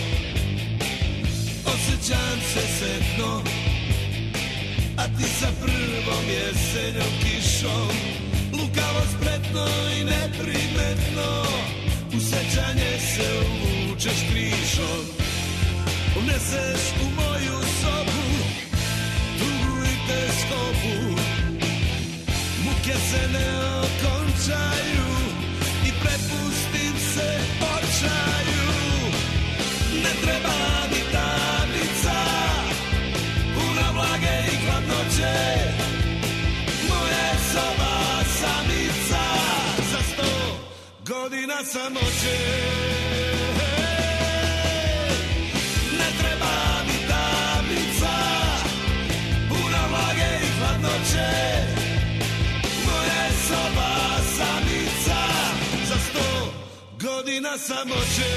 Osjećam se setno, a ti sa prvom jesenjom kišom, lukavo, spretno i neprimetno, u sećanje se uvučeš krišom. Uneseš u moju sobu tugu i teskobu, muke se ne okončaju i prepustim se očaju. Ne treba mi tamnica puna vlage i hladnoće, moja soba samica za sto godina samoće. Moja soba samica za sto godina samoće.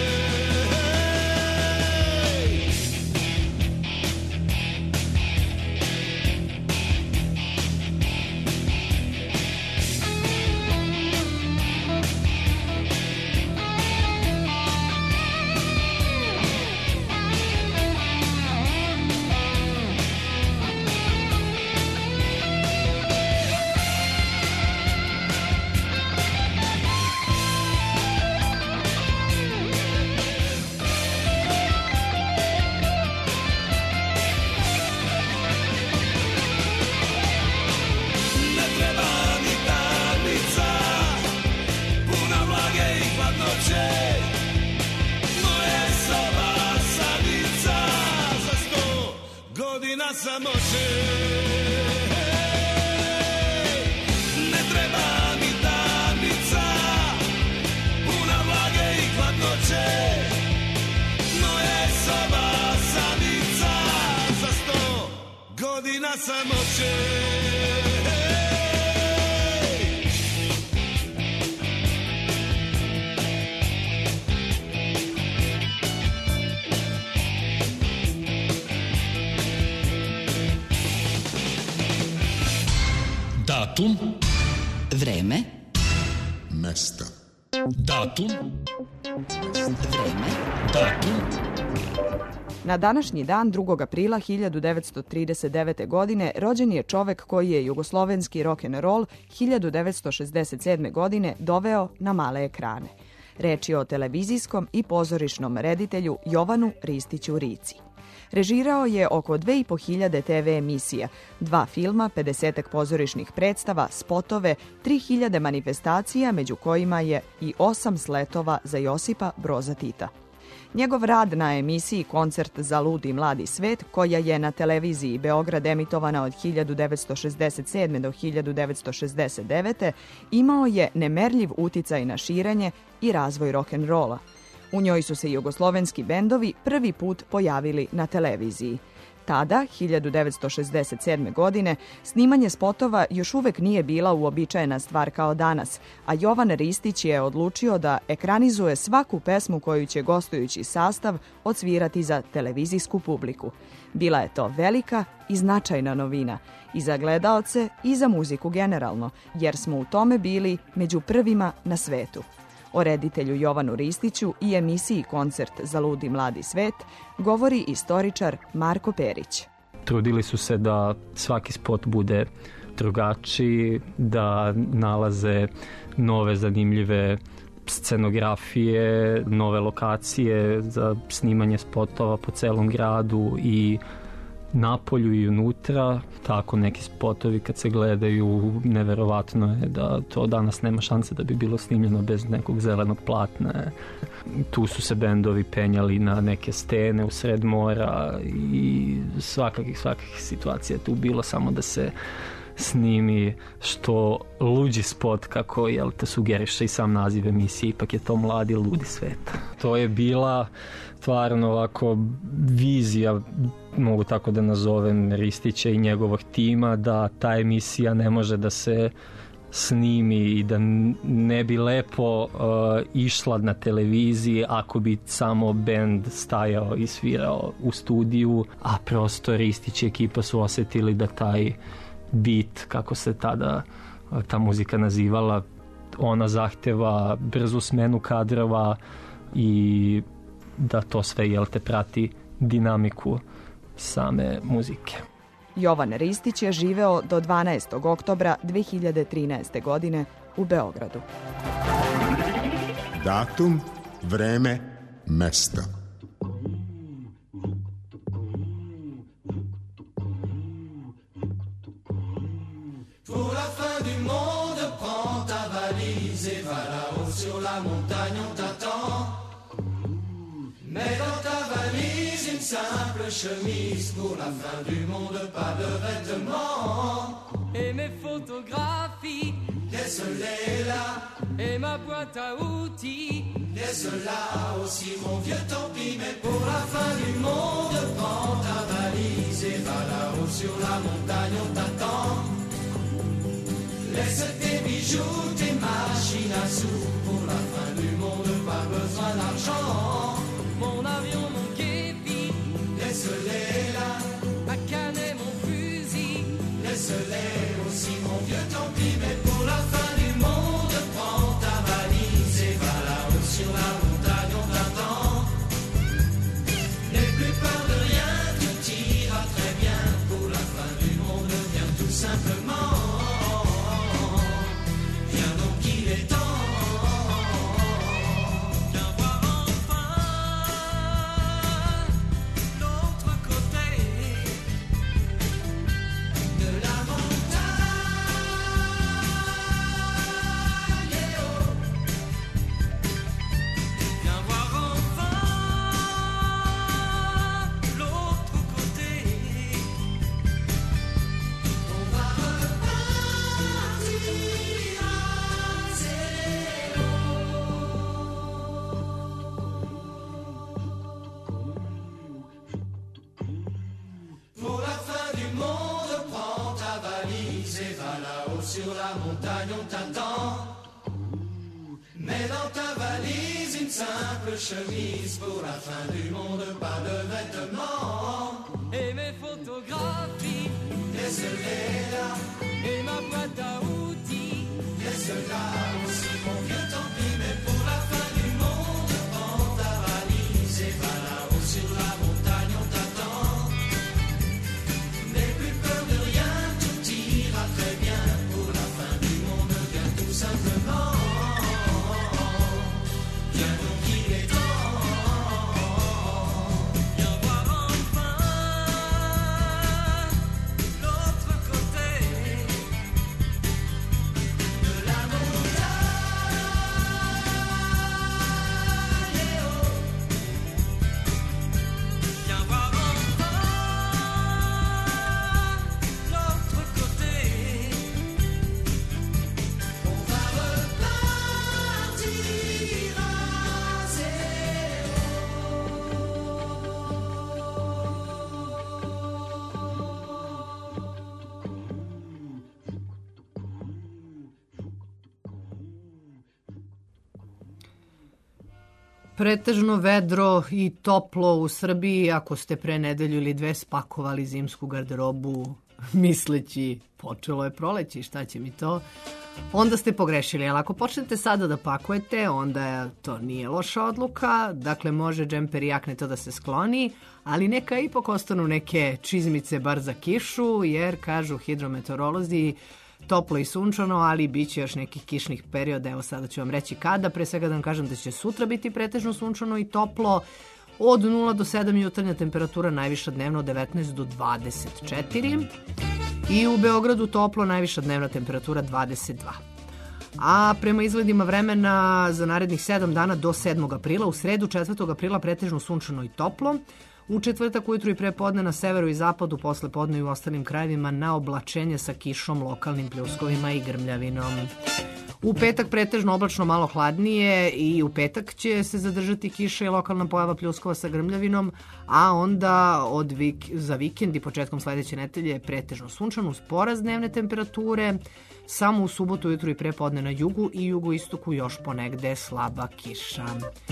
Samoće. Ne treba mi tamnica puna vlage i hladnoće, moja soba samica za sto godina samoće. Datum, vreme, mesta. Datum, vreme, datum. Na današnji dan, drugog aprila hiljadu devetsto trideset devete. godine, rođen je čovek koji je jugoslovenski rock'n'roll hiljadu devetsto šezdeset sedme. godine doveo na male ekrane. Reč je o televizijskom i pozorišnom reditelju Jovanu Ristiću Rici. Režirao je oko dve i po hiljade te ve emisija, dva filma, pedesetak pozorišnih predstava, spotove, tri hiljade manifestacija, među kojima je i osam sletova za Josipa Broza Tita. Njegov rad na emisiji Koncert za ludi mladi svet, koja je na televiziji Beograd emitovana od hiljadu devetsto šezdeset sedme. do hiljadu devetsto šezdeset devete. imao je nemerljiv uticaj na širenje i razvoj rock'n'rolla. U njoj su se jugoslovenski bendovi prvi put pojavili na televiziji. Tada, hiljadu devetsto šezdeset sedme. godine, snimanje spotova još uvek nije bila uobičajena stvar kao danas, a Jovan Ristić je odlučio da ekranizuje svaku pesmu koju će gostujući sastav odsvirati za televizijsku publiku. Bila je to velika i značajna novina i za gledaoce i za muziku generalno, jer smo u tome bili među prvima na svetu. O reditelju Jovanu Ristiću i emisiji Koncert za ludi mladi svet govori istoričar Marko Perić. Trudili su se da svaki spot bude drugačiji, da nalaze nove zanimljive scenografije, nove lokacije za snimanje spotova po celom gradu i napolju i unutra. Tako neki spotovi kad se gledaju, neverovatno je da to danas nema šanse da bi bilo snimljeno bez nekog zelenog platna. Tu su se bendovi penjali na neke stene u sred mora i svakakih, svakakih situacija je tu bilo, samo da se snimi što luđi spot, kako jel te sugeriše i sam naziv emisije, ipak je to mladi ludi svet. To je bila stvarno ovako vizija, mogu tako da nazovem, Ristića i njegovog tima, da ta emisija ne može da se snimi i da ne bi lepo uh, išla na televiziji ako bi samo bend stajao i svirao u studiju, a prosto Ristić i ekipa su osetili da taj beat, kako se tada ta muzika nazivala, ona zahteva brzu smenu kadrova i da to sve, jel te, prati dinamiku same muzike. Jovan Ristić je živeo do dvanaestog oktobra dve hiljade trinaeste. godine u Beogradu. Datum, vreme, mesto. Pour la fin du monde, prends ta valise et va là-haut sur la montagne, on t'attend. Mets dans ta valise une simple chemise, pour la fin du monde, pas de vêtements. Et mes photographies, laisse-les là. Et ma boîte à outils, laisse-la aussi, mon vieux, tant pis. Mais pour la fin du monde, prends ta valise et va là-haut sur la montagne, on t'attend. Laisse tes bijoux, tes machines à sous, pour la fin du monde, pas besoin d'argent. Mon avion, mon képi, laisse-les là. ma canne et mon fusil, laisse-les aussi, mon vieux, tant pis. Mais pour la fin du monde, prends ta valise et va là-haut sur la montagne, on t'attend. N'aie plus peur de rien, tout ira très bien. Pour la fin du monde, viens tout simplement. Sur la montagne, on t'attend. Mets dans ta valise une simple chemise, pour la fin du monde, pas de vêtements. et mes photographies, laisse-les là. Et ma boîte à outils, laisse-la aussi, mon vieux, tant pis. Mais pour la fin du monde, prends ta valise et va là-haut sur la montagne, on t'attend. N'aie plus peur de rien, tout ira très bien. Pour la fin du monde, viens tout simplement. Viens donc, il est temps. viens voir enfin l'autre côté de la montagne. pretežno vedro i toplo u Srbiji. Ako ste pre nedelju ili dve spakovali zimsku garderobu misleći počelo je proleći, šta će mi to, onda ste pogrešili. Ali ako počnete sada da pakujete, onda to nije loša odluka. Dakle, može džemper i jakne to da se skloni, ali neka ipak ostanu neke čizmice bar za kišu, jer kažu hidrometeorolozi toplo i sunčano, ali bit će još nekih kišnih perioda. Evo sada ću vam reći kada. Pre svega da vam kažem da će sutra biti pretežno sunčano i toplo. Od nula do sedam jutarnja temperatura, najviša dnevno od devetnaest do dvadeset četiri. I u Beogradu toplo, najviša dnevna temperatura dvadeset dva. A prema izgledima vremena za narednih sedam dana do sedmog aprila, u sredu četvrtog aprila pretežno sunčano i toplo. U četvrtak ujutru i prepodne na severu i zapadu, posle podne i u ostalim krajevima na oblačenje sa kišom, lokalnim pljuskovima i grmljavinom. U petak pretežno oblačno, malo hladnije, i u petak će se zadržati kiša i lokalna pojava pljuskova sa grmljavinom, a onda od vik, za vikend i početkom sledeće nedelje pretežno sunčano uz porast dnevne temperature. Samo u subotu ujutru i prepodne na jugu i jugoistoku još ponegde slaba kiša.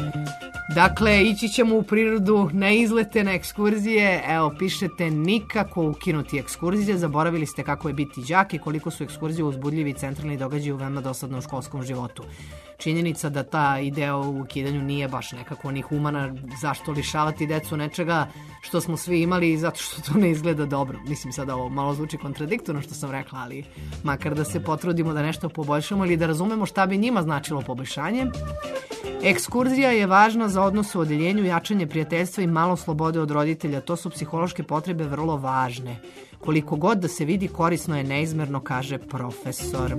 Dakle, ići ćemo u prirodu na izlete, na ekskurzije. Evo, pišete nikako ukinuti ekskurzije. Zaboravili ste kako je biti đak i koliko su ekskurzije uzbudljivi i centralni događaji u veoma dosadno u školskom životu. Činjenica da ta ideja o ukidanju nije baš nekako ni humana. Zašto lišavati decu nečega što smo svi imali zato što to ne izgleda dobro. Mislim, sada ovo malo zvuči kontradiktorno što sam rekla, ali makar da se potrudimo da nešto poboljšamo ili da razumemo šta bi njima značilo poboljšanje. Ekskurzija je važna za odnos u odeljenju, jačanje prijateljstva i malo slobode od roditelja. To su psihološke potrebe vrlo važne. Koliko god da se vidi, korisno je neizmerno, kaže profesor.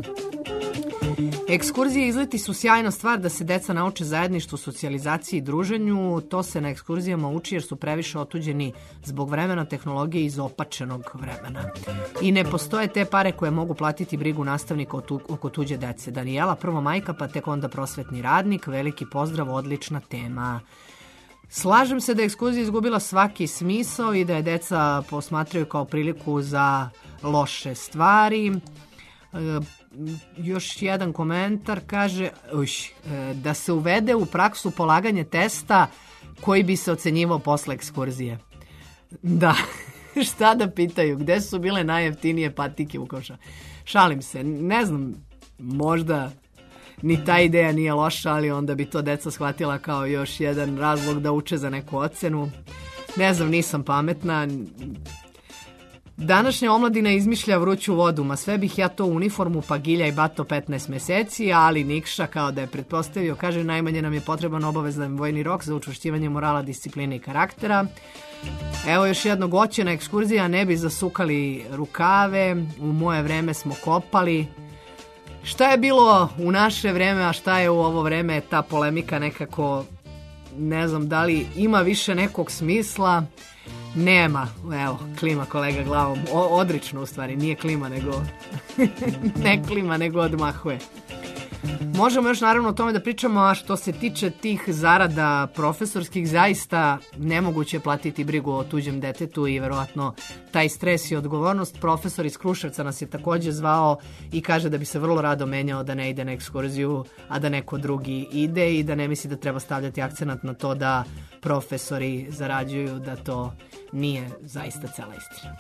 Ekskurzije i izleti su sjajna stvar da se deca nauče zajedništvu, socijalizaciji i druženju. To se na ekskurzijama uči jer su previše otuđeni zbog vremena, tehnologije i izopačenog vremena. I ne postoje te pare koje mogu platiti brigu nastavnika oko tuđe dece. Danijela, prvo majka, pa tek onda prosvetni radnik. Veliki pozdrav, odlična tema. Slažem se da je ekskurzija izgubila svaki smisao i da je deca posmatraju kao priliku za loše stvari. E, još jedan komentar kaže uš, e, da se uvede u praksu polaganje testa koji bi se ocenjivao posle ekskurzije. Da, šta da pitaju, gde su bile najjeftinije patike u koša? Šalim se, ne znam, možda ni ta ideja nije loša, ali onda bi to deca shvatila kao još jedan razlog da uče za neku ocenu. Ne znam, nisam pametna. Današnja omladina izmišlja vruću vodu, ma sve bih ja to u uniformu, pa gilja i bato petnaest meseci, ali Nikša, kao da je pretpostavio, kaže najmanje nam je potreban obavezan vojni rok za učvršćivanje morala, discipline i karaktera. Evo još jednog oćena ekskurzija, ne bi zasukali rukave, u moje vreme smo kopali. Šta je bilo u naše vreme, a šta je u ovo vreme, ta polemika nekako, ne znam da li ima više nekog smisla. Nema, evo, klima kolega glavom, o, odrično u stvari, nije klima nego, ne klima nego odmahuje. Možemo još naravno o tome da pričamo, a što se tiče tih zarada profesorskih, zaista nemoguće je platiti brigu o tuđem detetu i verovatno taj stres i odgovornost. Profesor iz Kruševca nas je takođe zvao i kaže da bi se vrlo rado menjao da ne ide na ekskurziju, a da neko drugi ide i da ne misli da treba stavljati akcenat na to da profesori zarađuju, da to nije zaista cela istina.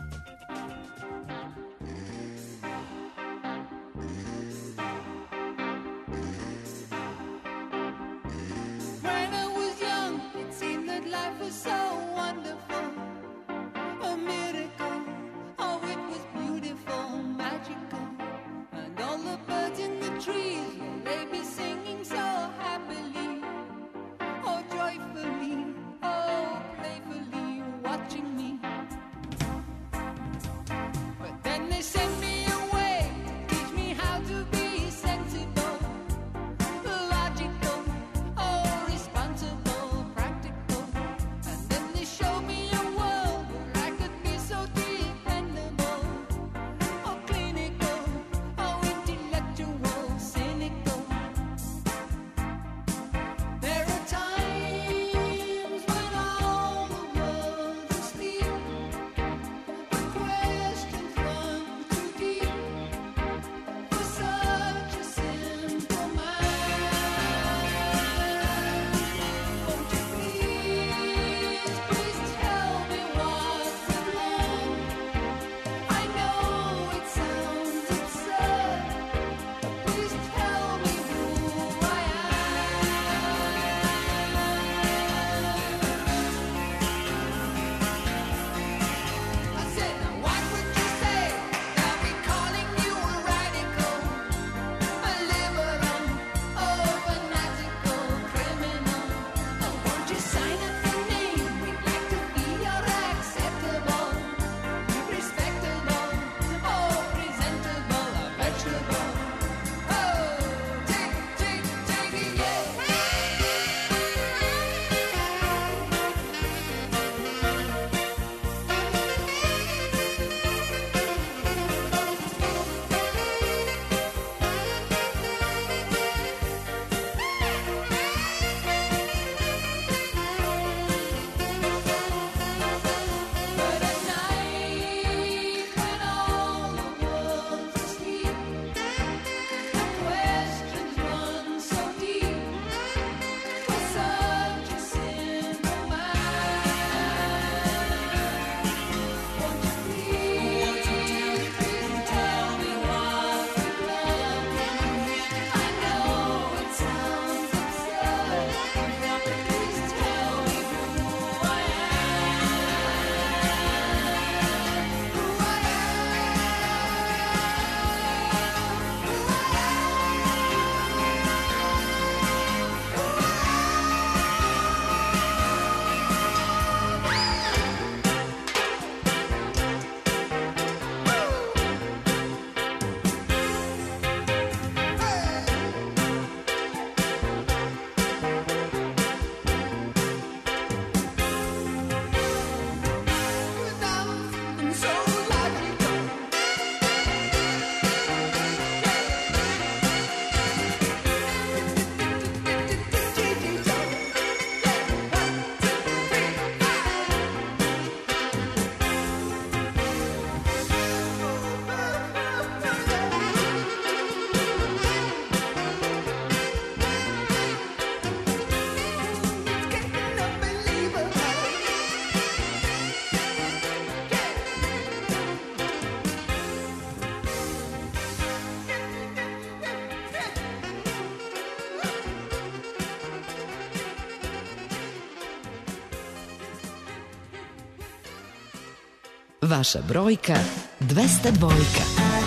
Vaša brojka dvesta dvojka.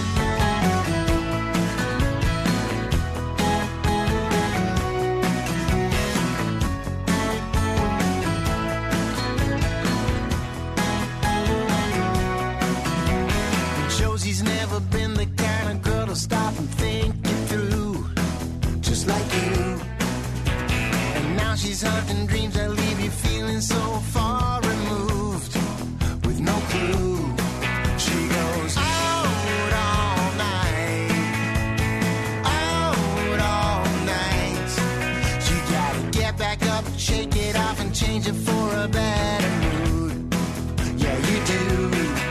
Josie's never been the kind of girl to stop and think it through, just like you. And now she's hunting dreams that leave you feeling so far removed, with no clue. She goes out all night, out all night. You gotta get back up, shake it off, and change it for a better mood. Yeah, you do.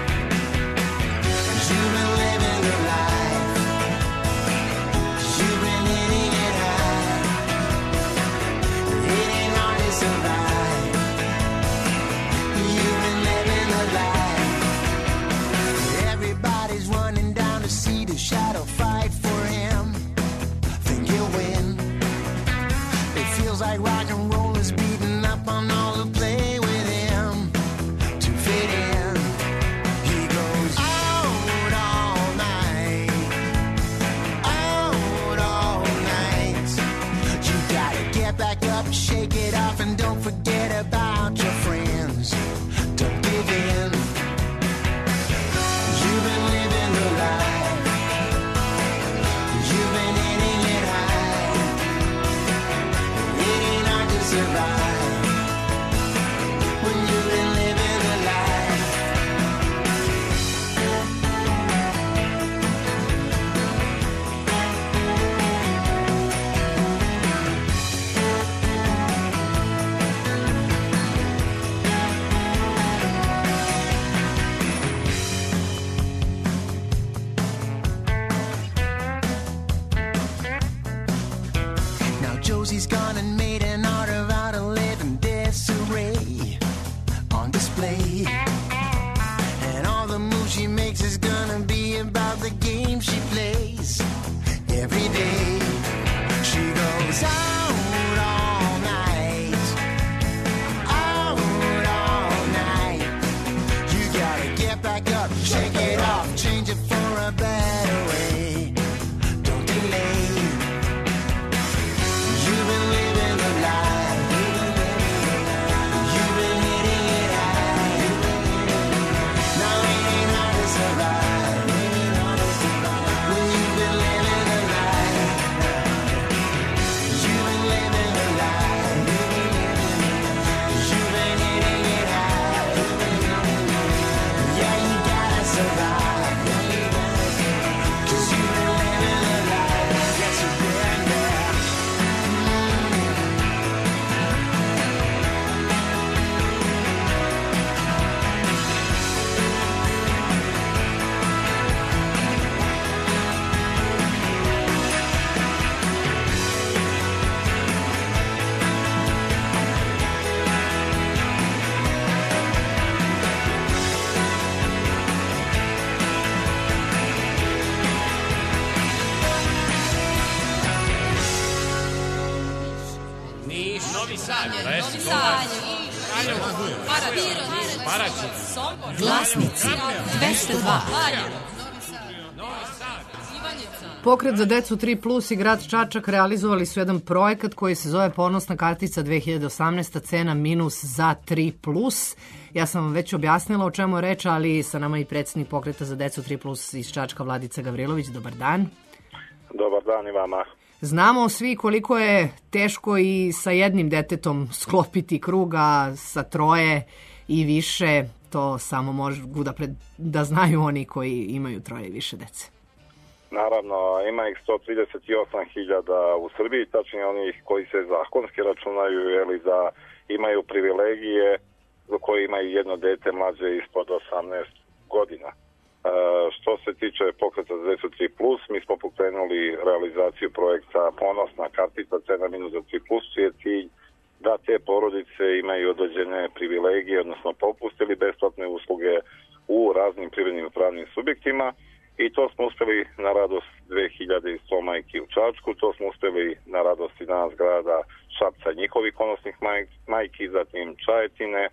You've been living the life, you've been hitting it high. It ain't hard to survive. You've been living the life. Everybody's running down to see the shadow fight for him. Think he'll win. It feels like rock and roll is beating up on all who play with him to fit in. He goes out all night, out all night. You gotta get back up, shake it off, and don't forget about your friends. Don't give in. You've been living the life, you've been hitting it high. It ain't hard to survive when you've been living the life. Now Josie's gone and made an art of how to live in disarray on display. And all the moves she makes is gonna be about the game she plays every day. She goes out all night, out all night. You gotta get back up, shake it off, change it for a better way. Don't delay. You've been living the life, you've been hitting it high. Now it ain't hard to survive when you've been living the life. You've been living the life, you've been hitting it high. Yeah, you gotta survive, 'cause you've been living the life. Yes, you've been there. Niš, Novi Sad, Novi Sad, Paraćin, Paraćin, Sombor, Glasnici dvesta dva. Pokret za decu tri plus i grad Čačak realizovali su jedan projekat koji se zove Ponosna kartica dve hiljade osamnaesta, cena minus za tri plus. Ja sam vam već objasnila o čemu je reč, ali sa nama i predsjednik Pokreta za decu tri plus iz Čačka, Vladica Gavrilović. Dobar dan. Dobar dan i vama. Znamo svi koliko je teško i sa jednim detetom sklopiti kruga, sa troje i više. To samo mogu da, pred, da znaju oni koji imaju troje i više dece. Naravno, ima ih sto trideset osam hiljada u Srbiji, tačnije onih koji se zakonski računaju, jeli, da imaju privilegije, koji imaju jedno dete mlađe ispod osamnaest godina. E, što se tiče Pokreta za decu tri plus, mi smo pokrenuli realizaciju projekta Ponosna kartica cena minus za tri plus, čiji je cilj da te porodice imaju određene privilegije, odnosno popuste ili besplatne usluge u raznim privrednim i pravnim subjektima. I to smo uspeli na radost dve hiljade sto majki u Čačku, to smo uspeli na radost i danas grada Šapca njihovih ponosnih majki, zatim Čajetine,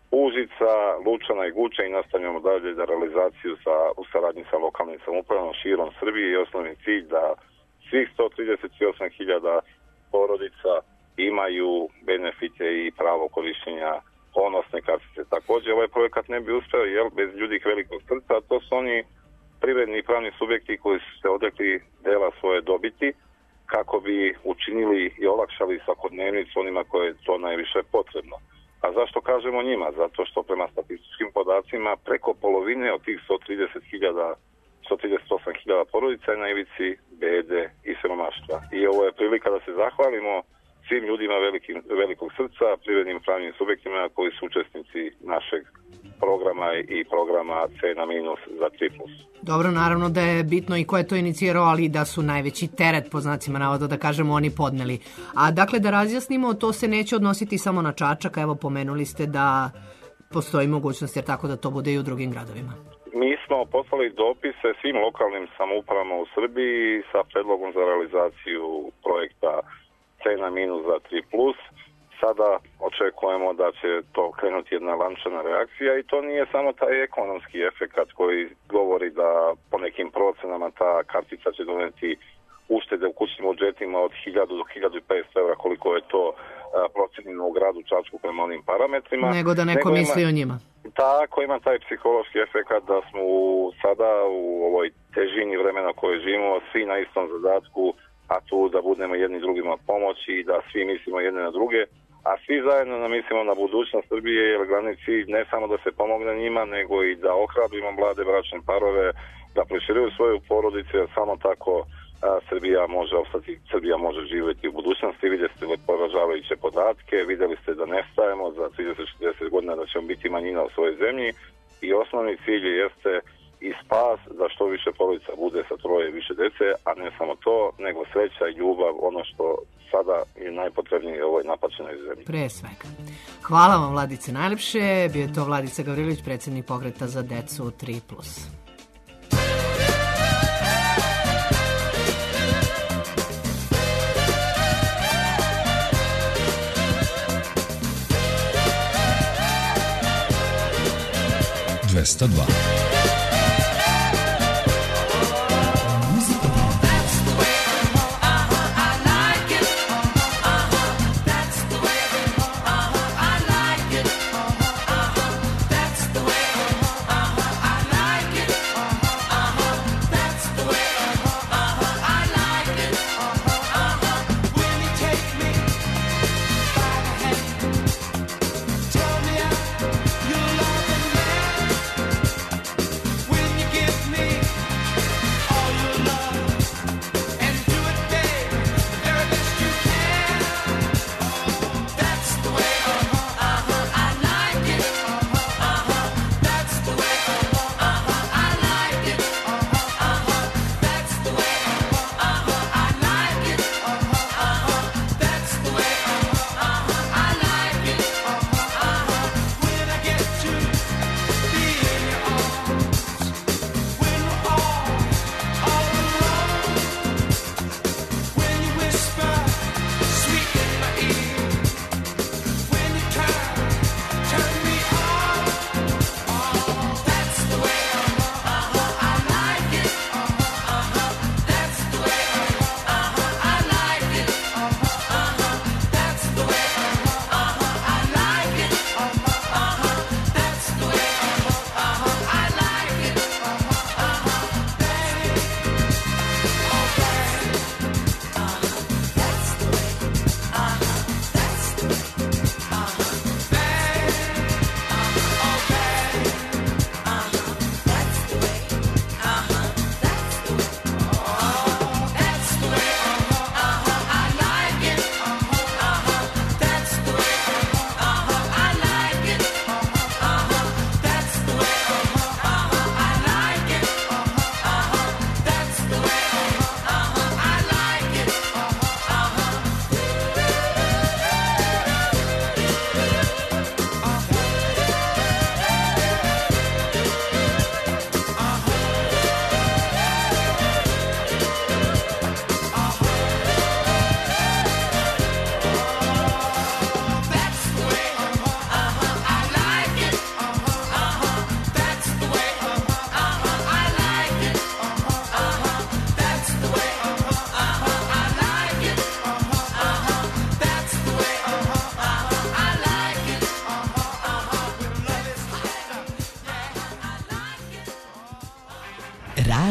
Užica, Lučana i Guča i nastavljamo dalje za realizaciju sa, u saradnji sa lokalnim samoupravama širom Srbije i osnovni cilj da svih sto trideset osam hiljada porodica imaju benefite i pravo korišćenja ponosne kartice. Također ovaj projekat ne bi uspeo jer bez ljudi velikog srca, to su oni privredni i pravni subjekti koji su se odrekli dela svoje dobiti kako bi učinili i olakšali svakodnevnicu onima koje je to najviše potrebno. A zašto kažemo njima? Zato što prema statističkim podacima preko polovine od tih sto trideset hiljada, sto trideset osam hiljada porodica je na ivici bede i siromaštva. I ovo je prilika da se zahvalimo svim ljudima velikim, velikog srca, privrednim pravnim subjektima koji su učesnici našeg programa i programa C na minus za tri plus. Dobro, naravno da je bitno i ko je to inicirao, ali da su najveći teret, po znacima navoda, da kažemo, oni podneli. A dakle, da razjasnimo, to se neće odnositi samo na Čačak, evo pomenuli ste da postoji mogućnost jer tako da to bude i u drugim gradovima. Mi smo poslali dopise svim lokalnim samoupravama u Srbiji sa predlogom za realizaciju projekta C na minus za tri plus. Sada očekujemo da će to krenuti jedna lančana reakcija i to nije samo taj ekonomski efekat koji govori da po nekim procenama ta kartica će doneti uštede u kućnim budžetima od hiljadu do hiljadu petsto evra koliko je to procenjeno u gradu Čačku prema onim parametrima. Nego da neko nego misli ima, o njima. Tako, ima taj psihološki efekat da smo u, sada u ovoj težini vremena koje živimo svi na istom zadatku, a tu da budemo jedni drugima pomoći i da svi mislimo jedne na druge, a svi zajedno nam mislimo na budućnost Srbije, jer glavni cilj ne samo da se pomogne njima, nego i da ohrabrimo mlade bračne parove, da proširuju svoje porodice, jer samo tako a, Srbija može opstati, Srbija može živjeti u budućnosti. Vidjeli ste poražavajuće podatke, vidjeli ste da nestajemo za trideset do četrdeset godina, da ćemo biti manjina u svojoj zemlji i osnovni cilj jeste i spas da što više porodica bude sa troje i više dece, a ne samo to, nego sreća i ljubav, ono što sada je najpotrebnije u ovoj napaćenoj zemlji. Pre svega. Hvala vam, Vladice, najlepše. Bio je to Vladica Gavrilović, predsjednik Pokreta za decu tri plus. dvesta dva.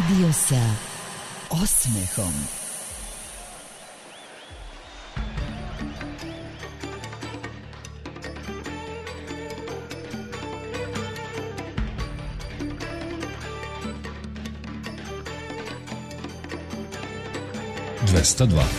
Radio sa osmehom. dvesta dva.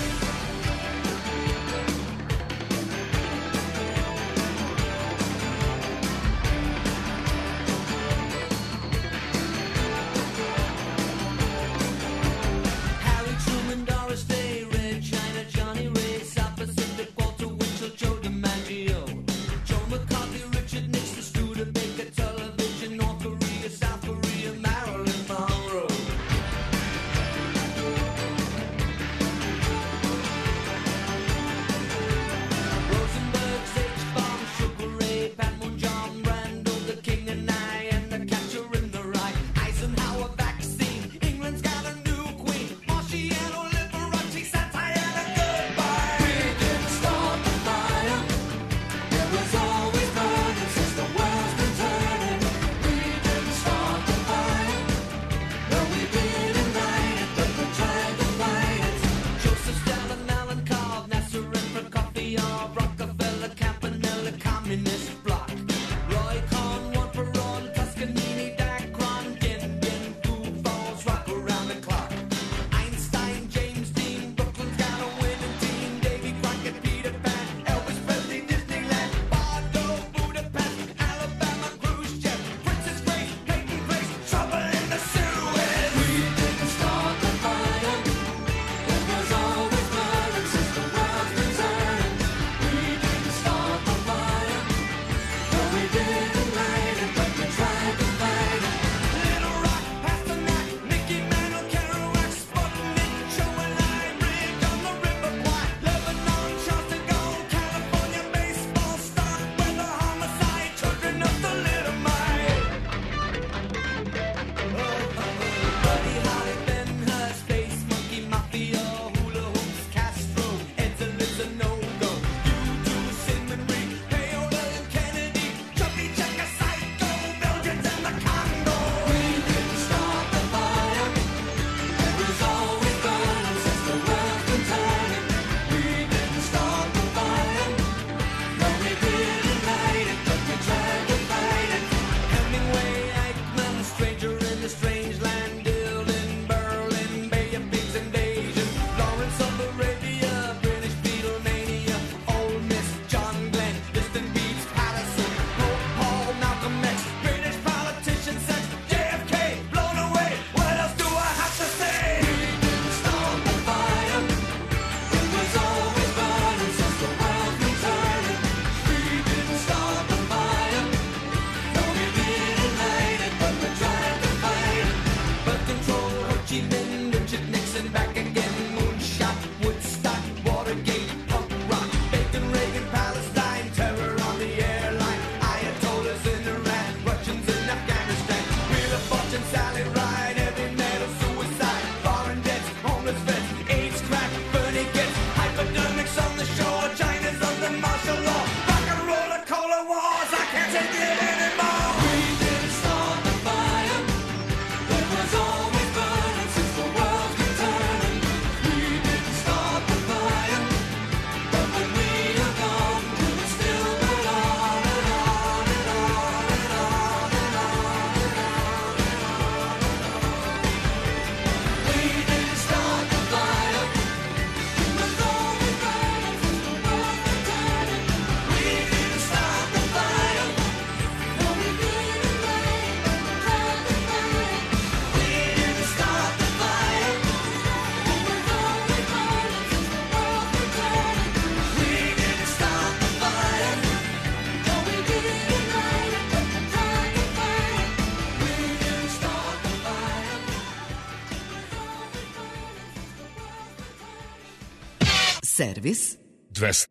Servis dvesta.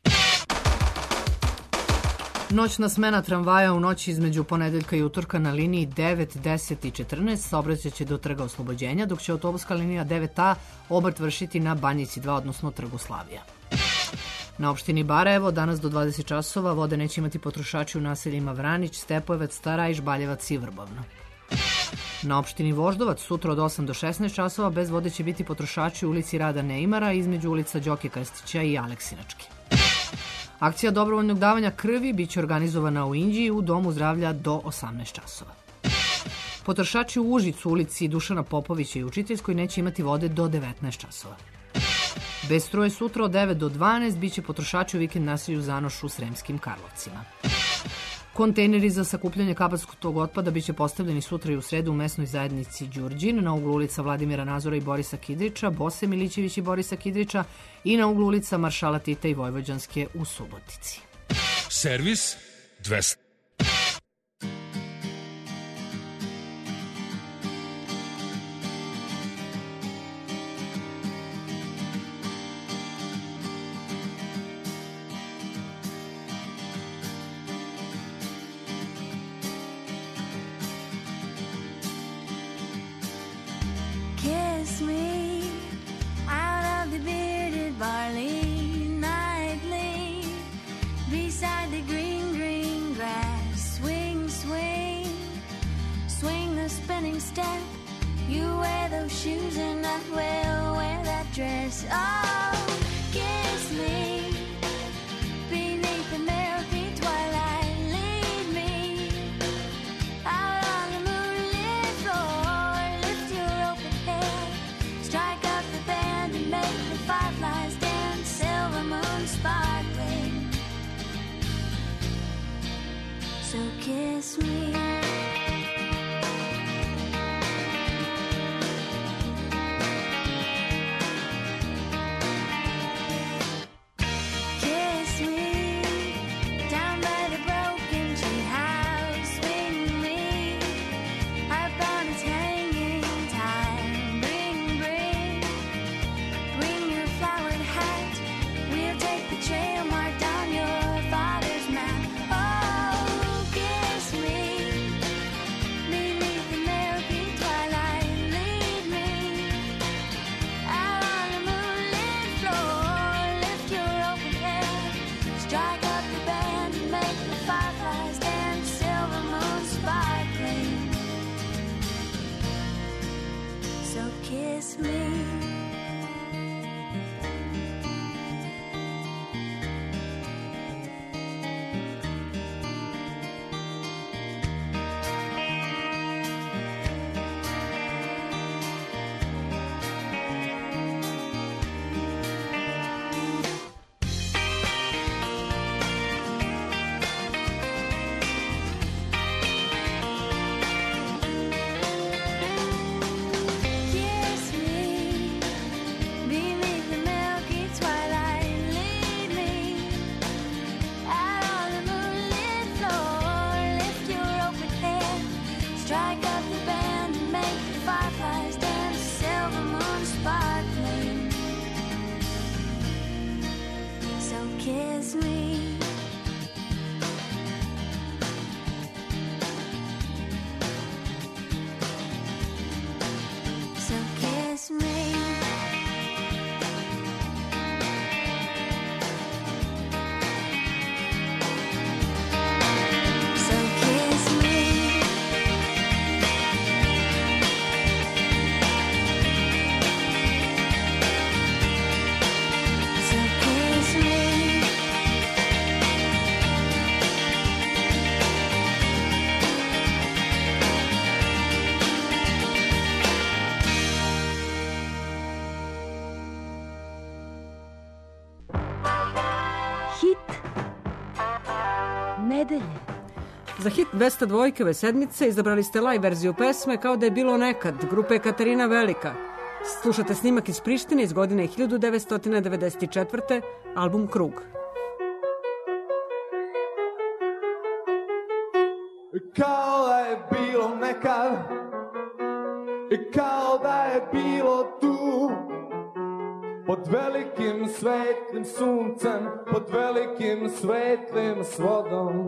Noćna smena tramvaja u noći između ponedeljka i utorka na liniji devet, deset i četrnaest saobraćaće do Trga Oslobođenja, dok će autobuska linija devet A obrt vršiti na Banjici dva, odnosno Trgu Slavija. Na opštini Barajevo danas do dvadeset časova vode neće imati potrošači u naseljima Vranić, Stepojevac, Staraj, Žbaljevac i Vrbovno. Na opštini Voždovac sutra od osam do šesnaest časova bez vode će biti potrošači u ulici Rada Neimara između ulica Đoke Krstića i Aleksinačke. Akcija dobrovoljnog davanja krvi biće organizovana u Inđiji u Domu zdravlja do osamnaest časova. Potrošači u Užicu, ulici Dušana Popovića i Učiteljskoj neće imati vode do devetnaest časova. Bez struje sutra od devet do dvanaest biće potrošači u vikend naselju Zanoš u Sremskim Karlovcima. Kontejneri za sakupljanje kabarskog otpada biće postavljeni sutra i u sredu u mesnoj zajednici Đurđin, na uglu ulica Vladimira Nazora i Borisa Kidrića, Bose Milićević i Borisa Kidrića i na uglu ulica Maršala Tita i Vojvođanske u Subotici. Servis dvesta. Kiss me out of the bearded barley nightly, beside the green, green grass. Swing, swing, swing the spinning step. You wear those shoes and I will wear that dress. Oh, kiss me beneath the milky twilight. Lead me out on the moonlit floor. Lift your open head, strike up the band and make the fireflies dance. Silver moon sparkling, so kiss me. Kiss me. Kiss me. So kiss me. Za hit dvesta dva ove sedmice izabrali ste live verziju pesme Kao da je bilo nekad, grupe Katarina Velika. Slušate snimak iz Prištine iz godine hiljadu devetsto devedeset četvrte. album Krug. Kao da je bilo nekad, kao da je bilo tu, pod velikim svetlim suncem, pod velikim svetlim svodom.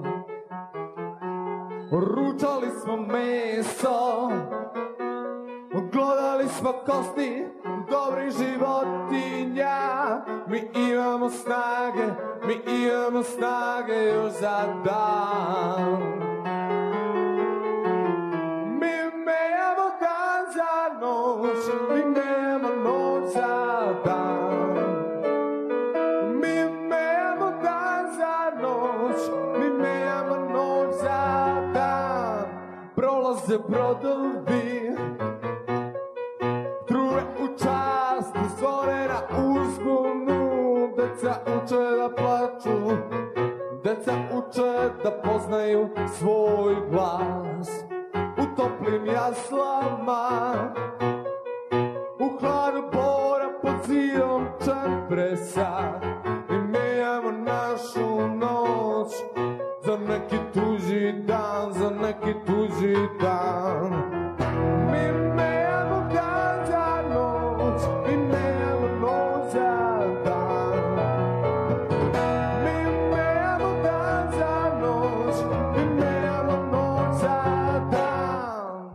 Ručali smo meso, gledali smo kosti dobrih životinja. Mi imamo snage, mi imamo snage još za dan. Mi menjamo prolaze brodovi, truje u čast, zore na uzbunu, deca uče da plaču, deca uče da poznaju svoj glas. U toplim jaslama, u hladu bora pod zidom čempresa, mi menjamo našu noć za neki tuži dan, za neki tuži dan. Mi menjamo dan za noć, mi menjamo noć za dan. Mi menjamo dan za noć, mi menjamo noć za dan.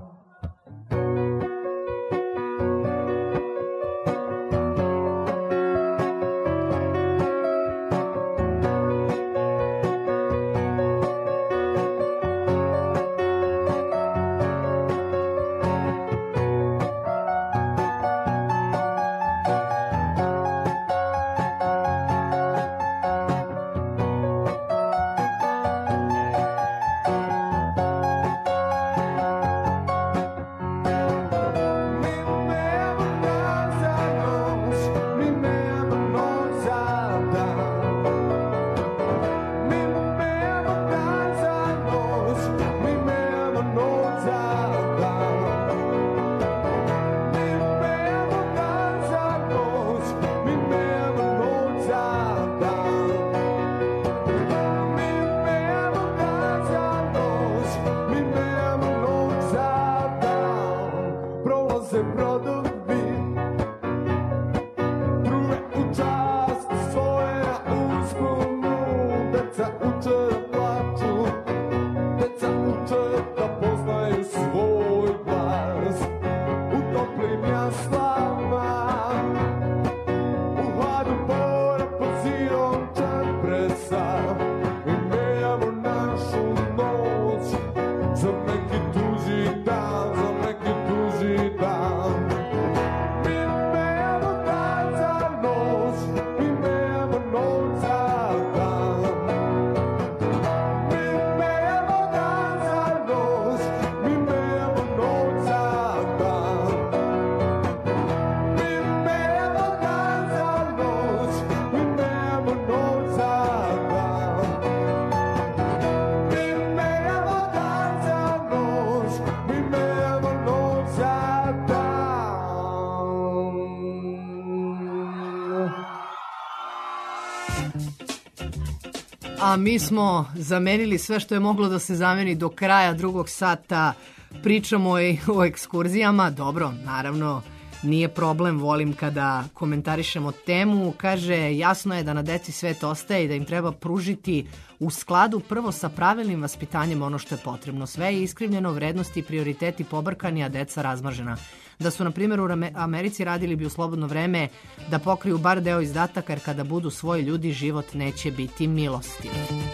A mi smo zamenili sve što je moglo da se zameni do kraja drugog sata. Pričamo i o ekskurzijama. Dobro, naravno, nije problem, volim kada komentarišemo temu. Kaže, jasno je da na deci svet ostaje i da im treba pružiti u skladu prvo sa pravilnim vaspitanjem ono što je potrebno. Sve je iskrivljeno, vrednosti i prioriteti pobrkani, a deca razmažena. Da su, na primjer, u Americi radili bi u slobodno vreme da pokriju bar deo izdataka, jer kada budu svoji ljudi, život neće biti milostiv.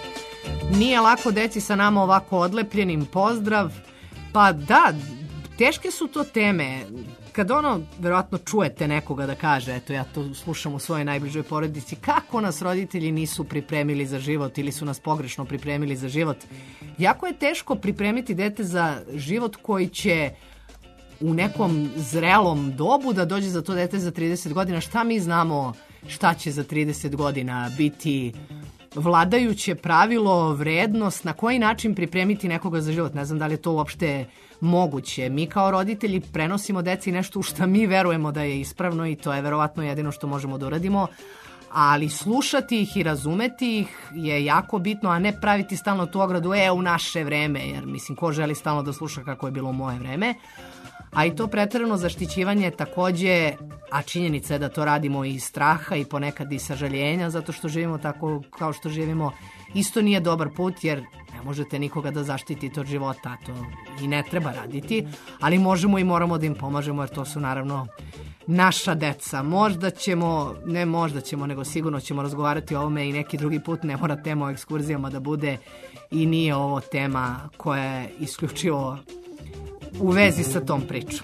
Nije lako deci sa nama ovako odlepljenim, pozdrav. Pa da, teške su to teme. Kad ono, verovatno čujete nekoga da kaže, eto ja to slušam u svojoj najbližoj porodici, kako nas roditelji nisu pripremili za život ili su nas pogrešno pripremili za život. Jako je teško pripremiti dete za život koji će u nekom zrelom dobu da dođe za to dete za trideset godina. Šta mi znamo šta će za trideset godina biti vladajuće pravilo, vrednost, na koji način pripremiti nekoga za život. Ne znam da li je to uopšte moguće. Mi kao roditelji prenosimo deci nešto u što mi verujemo da je ispravno i to je verovatno jedino što možemo da uradimo, ali slušati ih i razumeti ih je jako bitno, a ne praviti stalno tu ogradu, e, u naše vreme, jer mislim, ko želi stalno da sluša kako je bilo u moje vreme. A i to preterano zaštićivanje takođe, a činjenica je da to radimo i iz straha i ponekad i sažaljenja, zato što živimo tako kao što živimo, isto nije dobar put, jer ne možete nikoga da zaštitite od života, to i ne treba raditi, ali možemo i moramo da im pomažemo, jer to su naravno naša deca. Možda ćemo, ne možda ćemo, nego sigurno ćemo razgovarati o ovome i neki drugi put, ne mora tema o ekskurzijama da bude i nije ovo tema koja je isključivo u vezi sa tom pričom.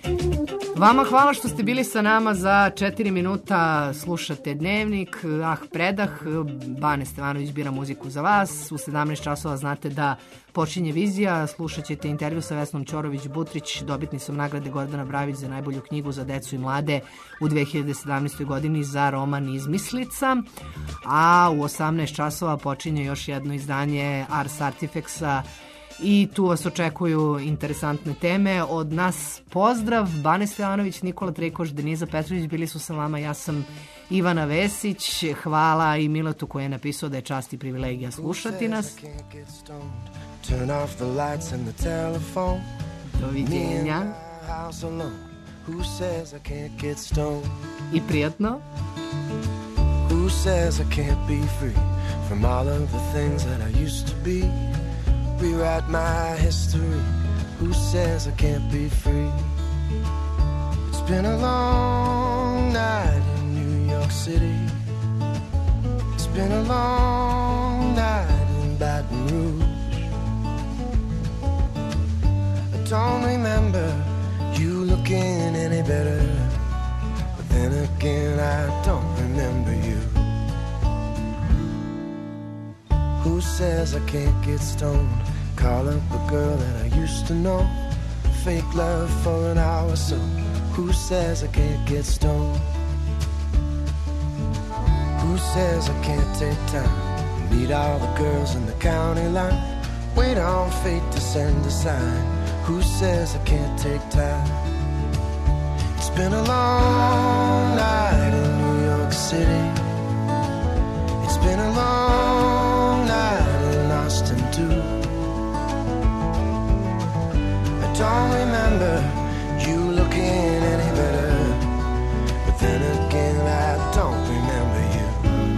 Vama hvala što ste bili sa nama za četiri minuta, slušate Dnevnik, ah predah, Bane Stevanović bira muziku za vas, u sedamnaest časova znate da počinje Vizija, slušat ćete intervju sa Vesnom Ćorović-Butrić, dobitnicom nagrade Gordana Bravić za najbolju knjigu za decu i mlade u dve hiljade sedamnaestoj. godini za roman Izmislica, a u osamnaest časova počinje još jedno izdanje Ars Artifexa i tu vas očekuju interesantne teme. Od nas pozdrav, Bane Stevanović, Nikola Trejkoš, Deniza Petrović bili su sa vama, ja sam Ivana Vesić. Hvala i Milatu koji je napisao da je čast i privilegija slušati nas. Doviđenja i prijatno. Who says I can't be free from all of the things that I used to be? Rewrite my history. Who says I can't be free? It's been a long night in New York City. It's been a long night in Baton Rouge. I don't remember you looking any better, but then again I don't remember you. Who says I can't get stoned? Call up a girl that I used to know. Fake love for an hour or so. Who says I can't get stoned? Who says I can't take time? Meet all the girls in the county line. Wait on fate to send a sign. Who says I can't take time? It's been a long night in New York City. It's been a long night in Austin too. I don't remember you looking any better, but then again I don't remember you.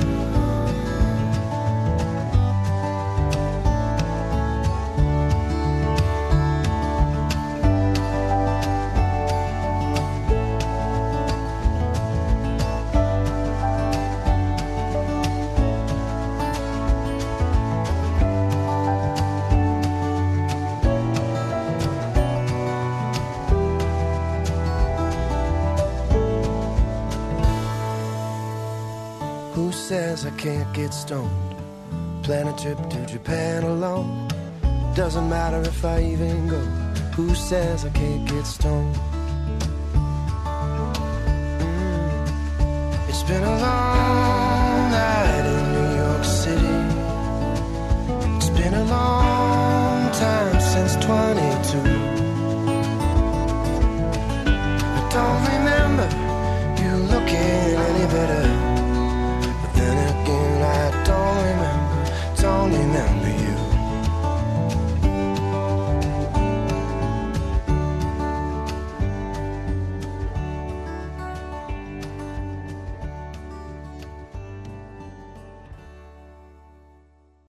Who says I can't get stoned? Plan a trip to Japan alone. Doesn't matter if I even go. Who says I can't get stoned? Mm. It's been a long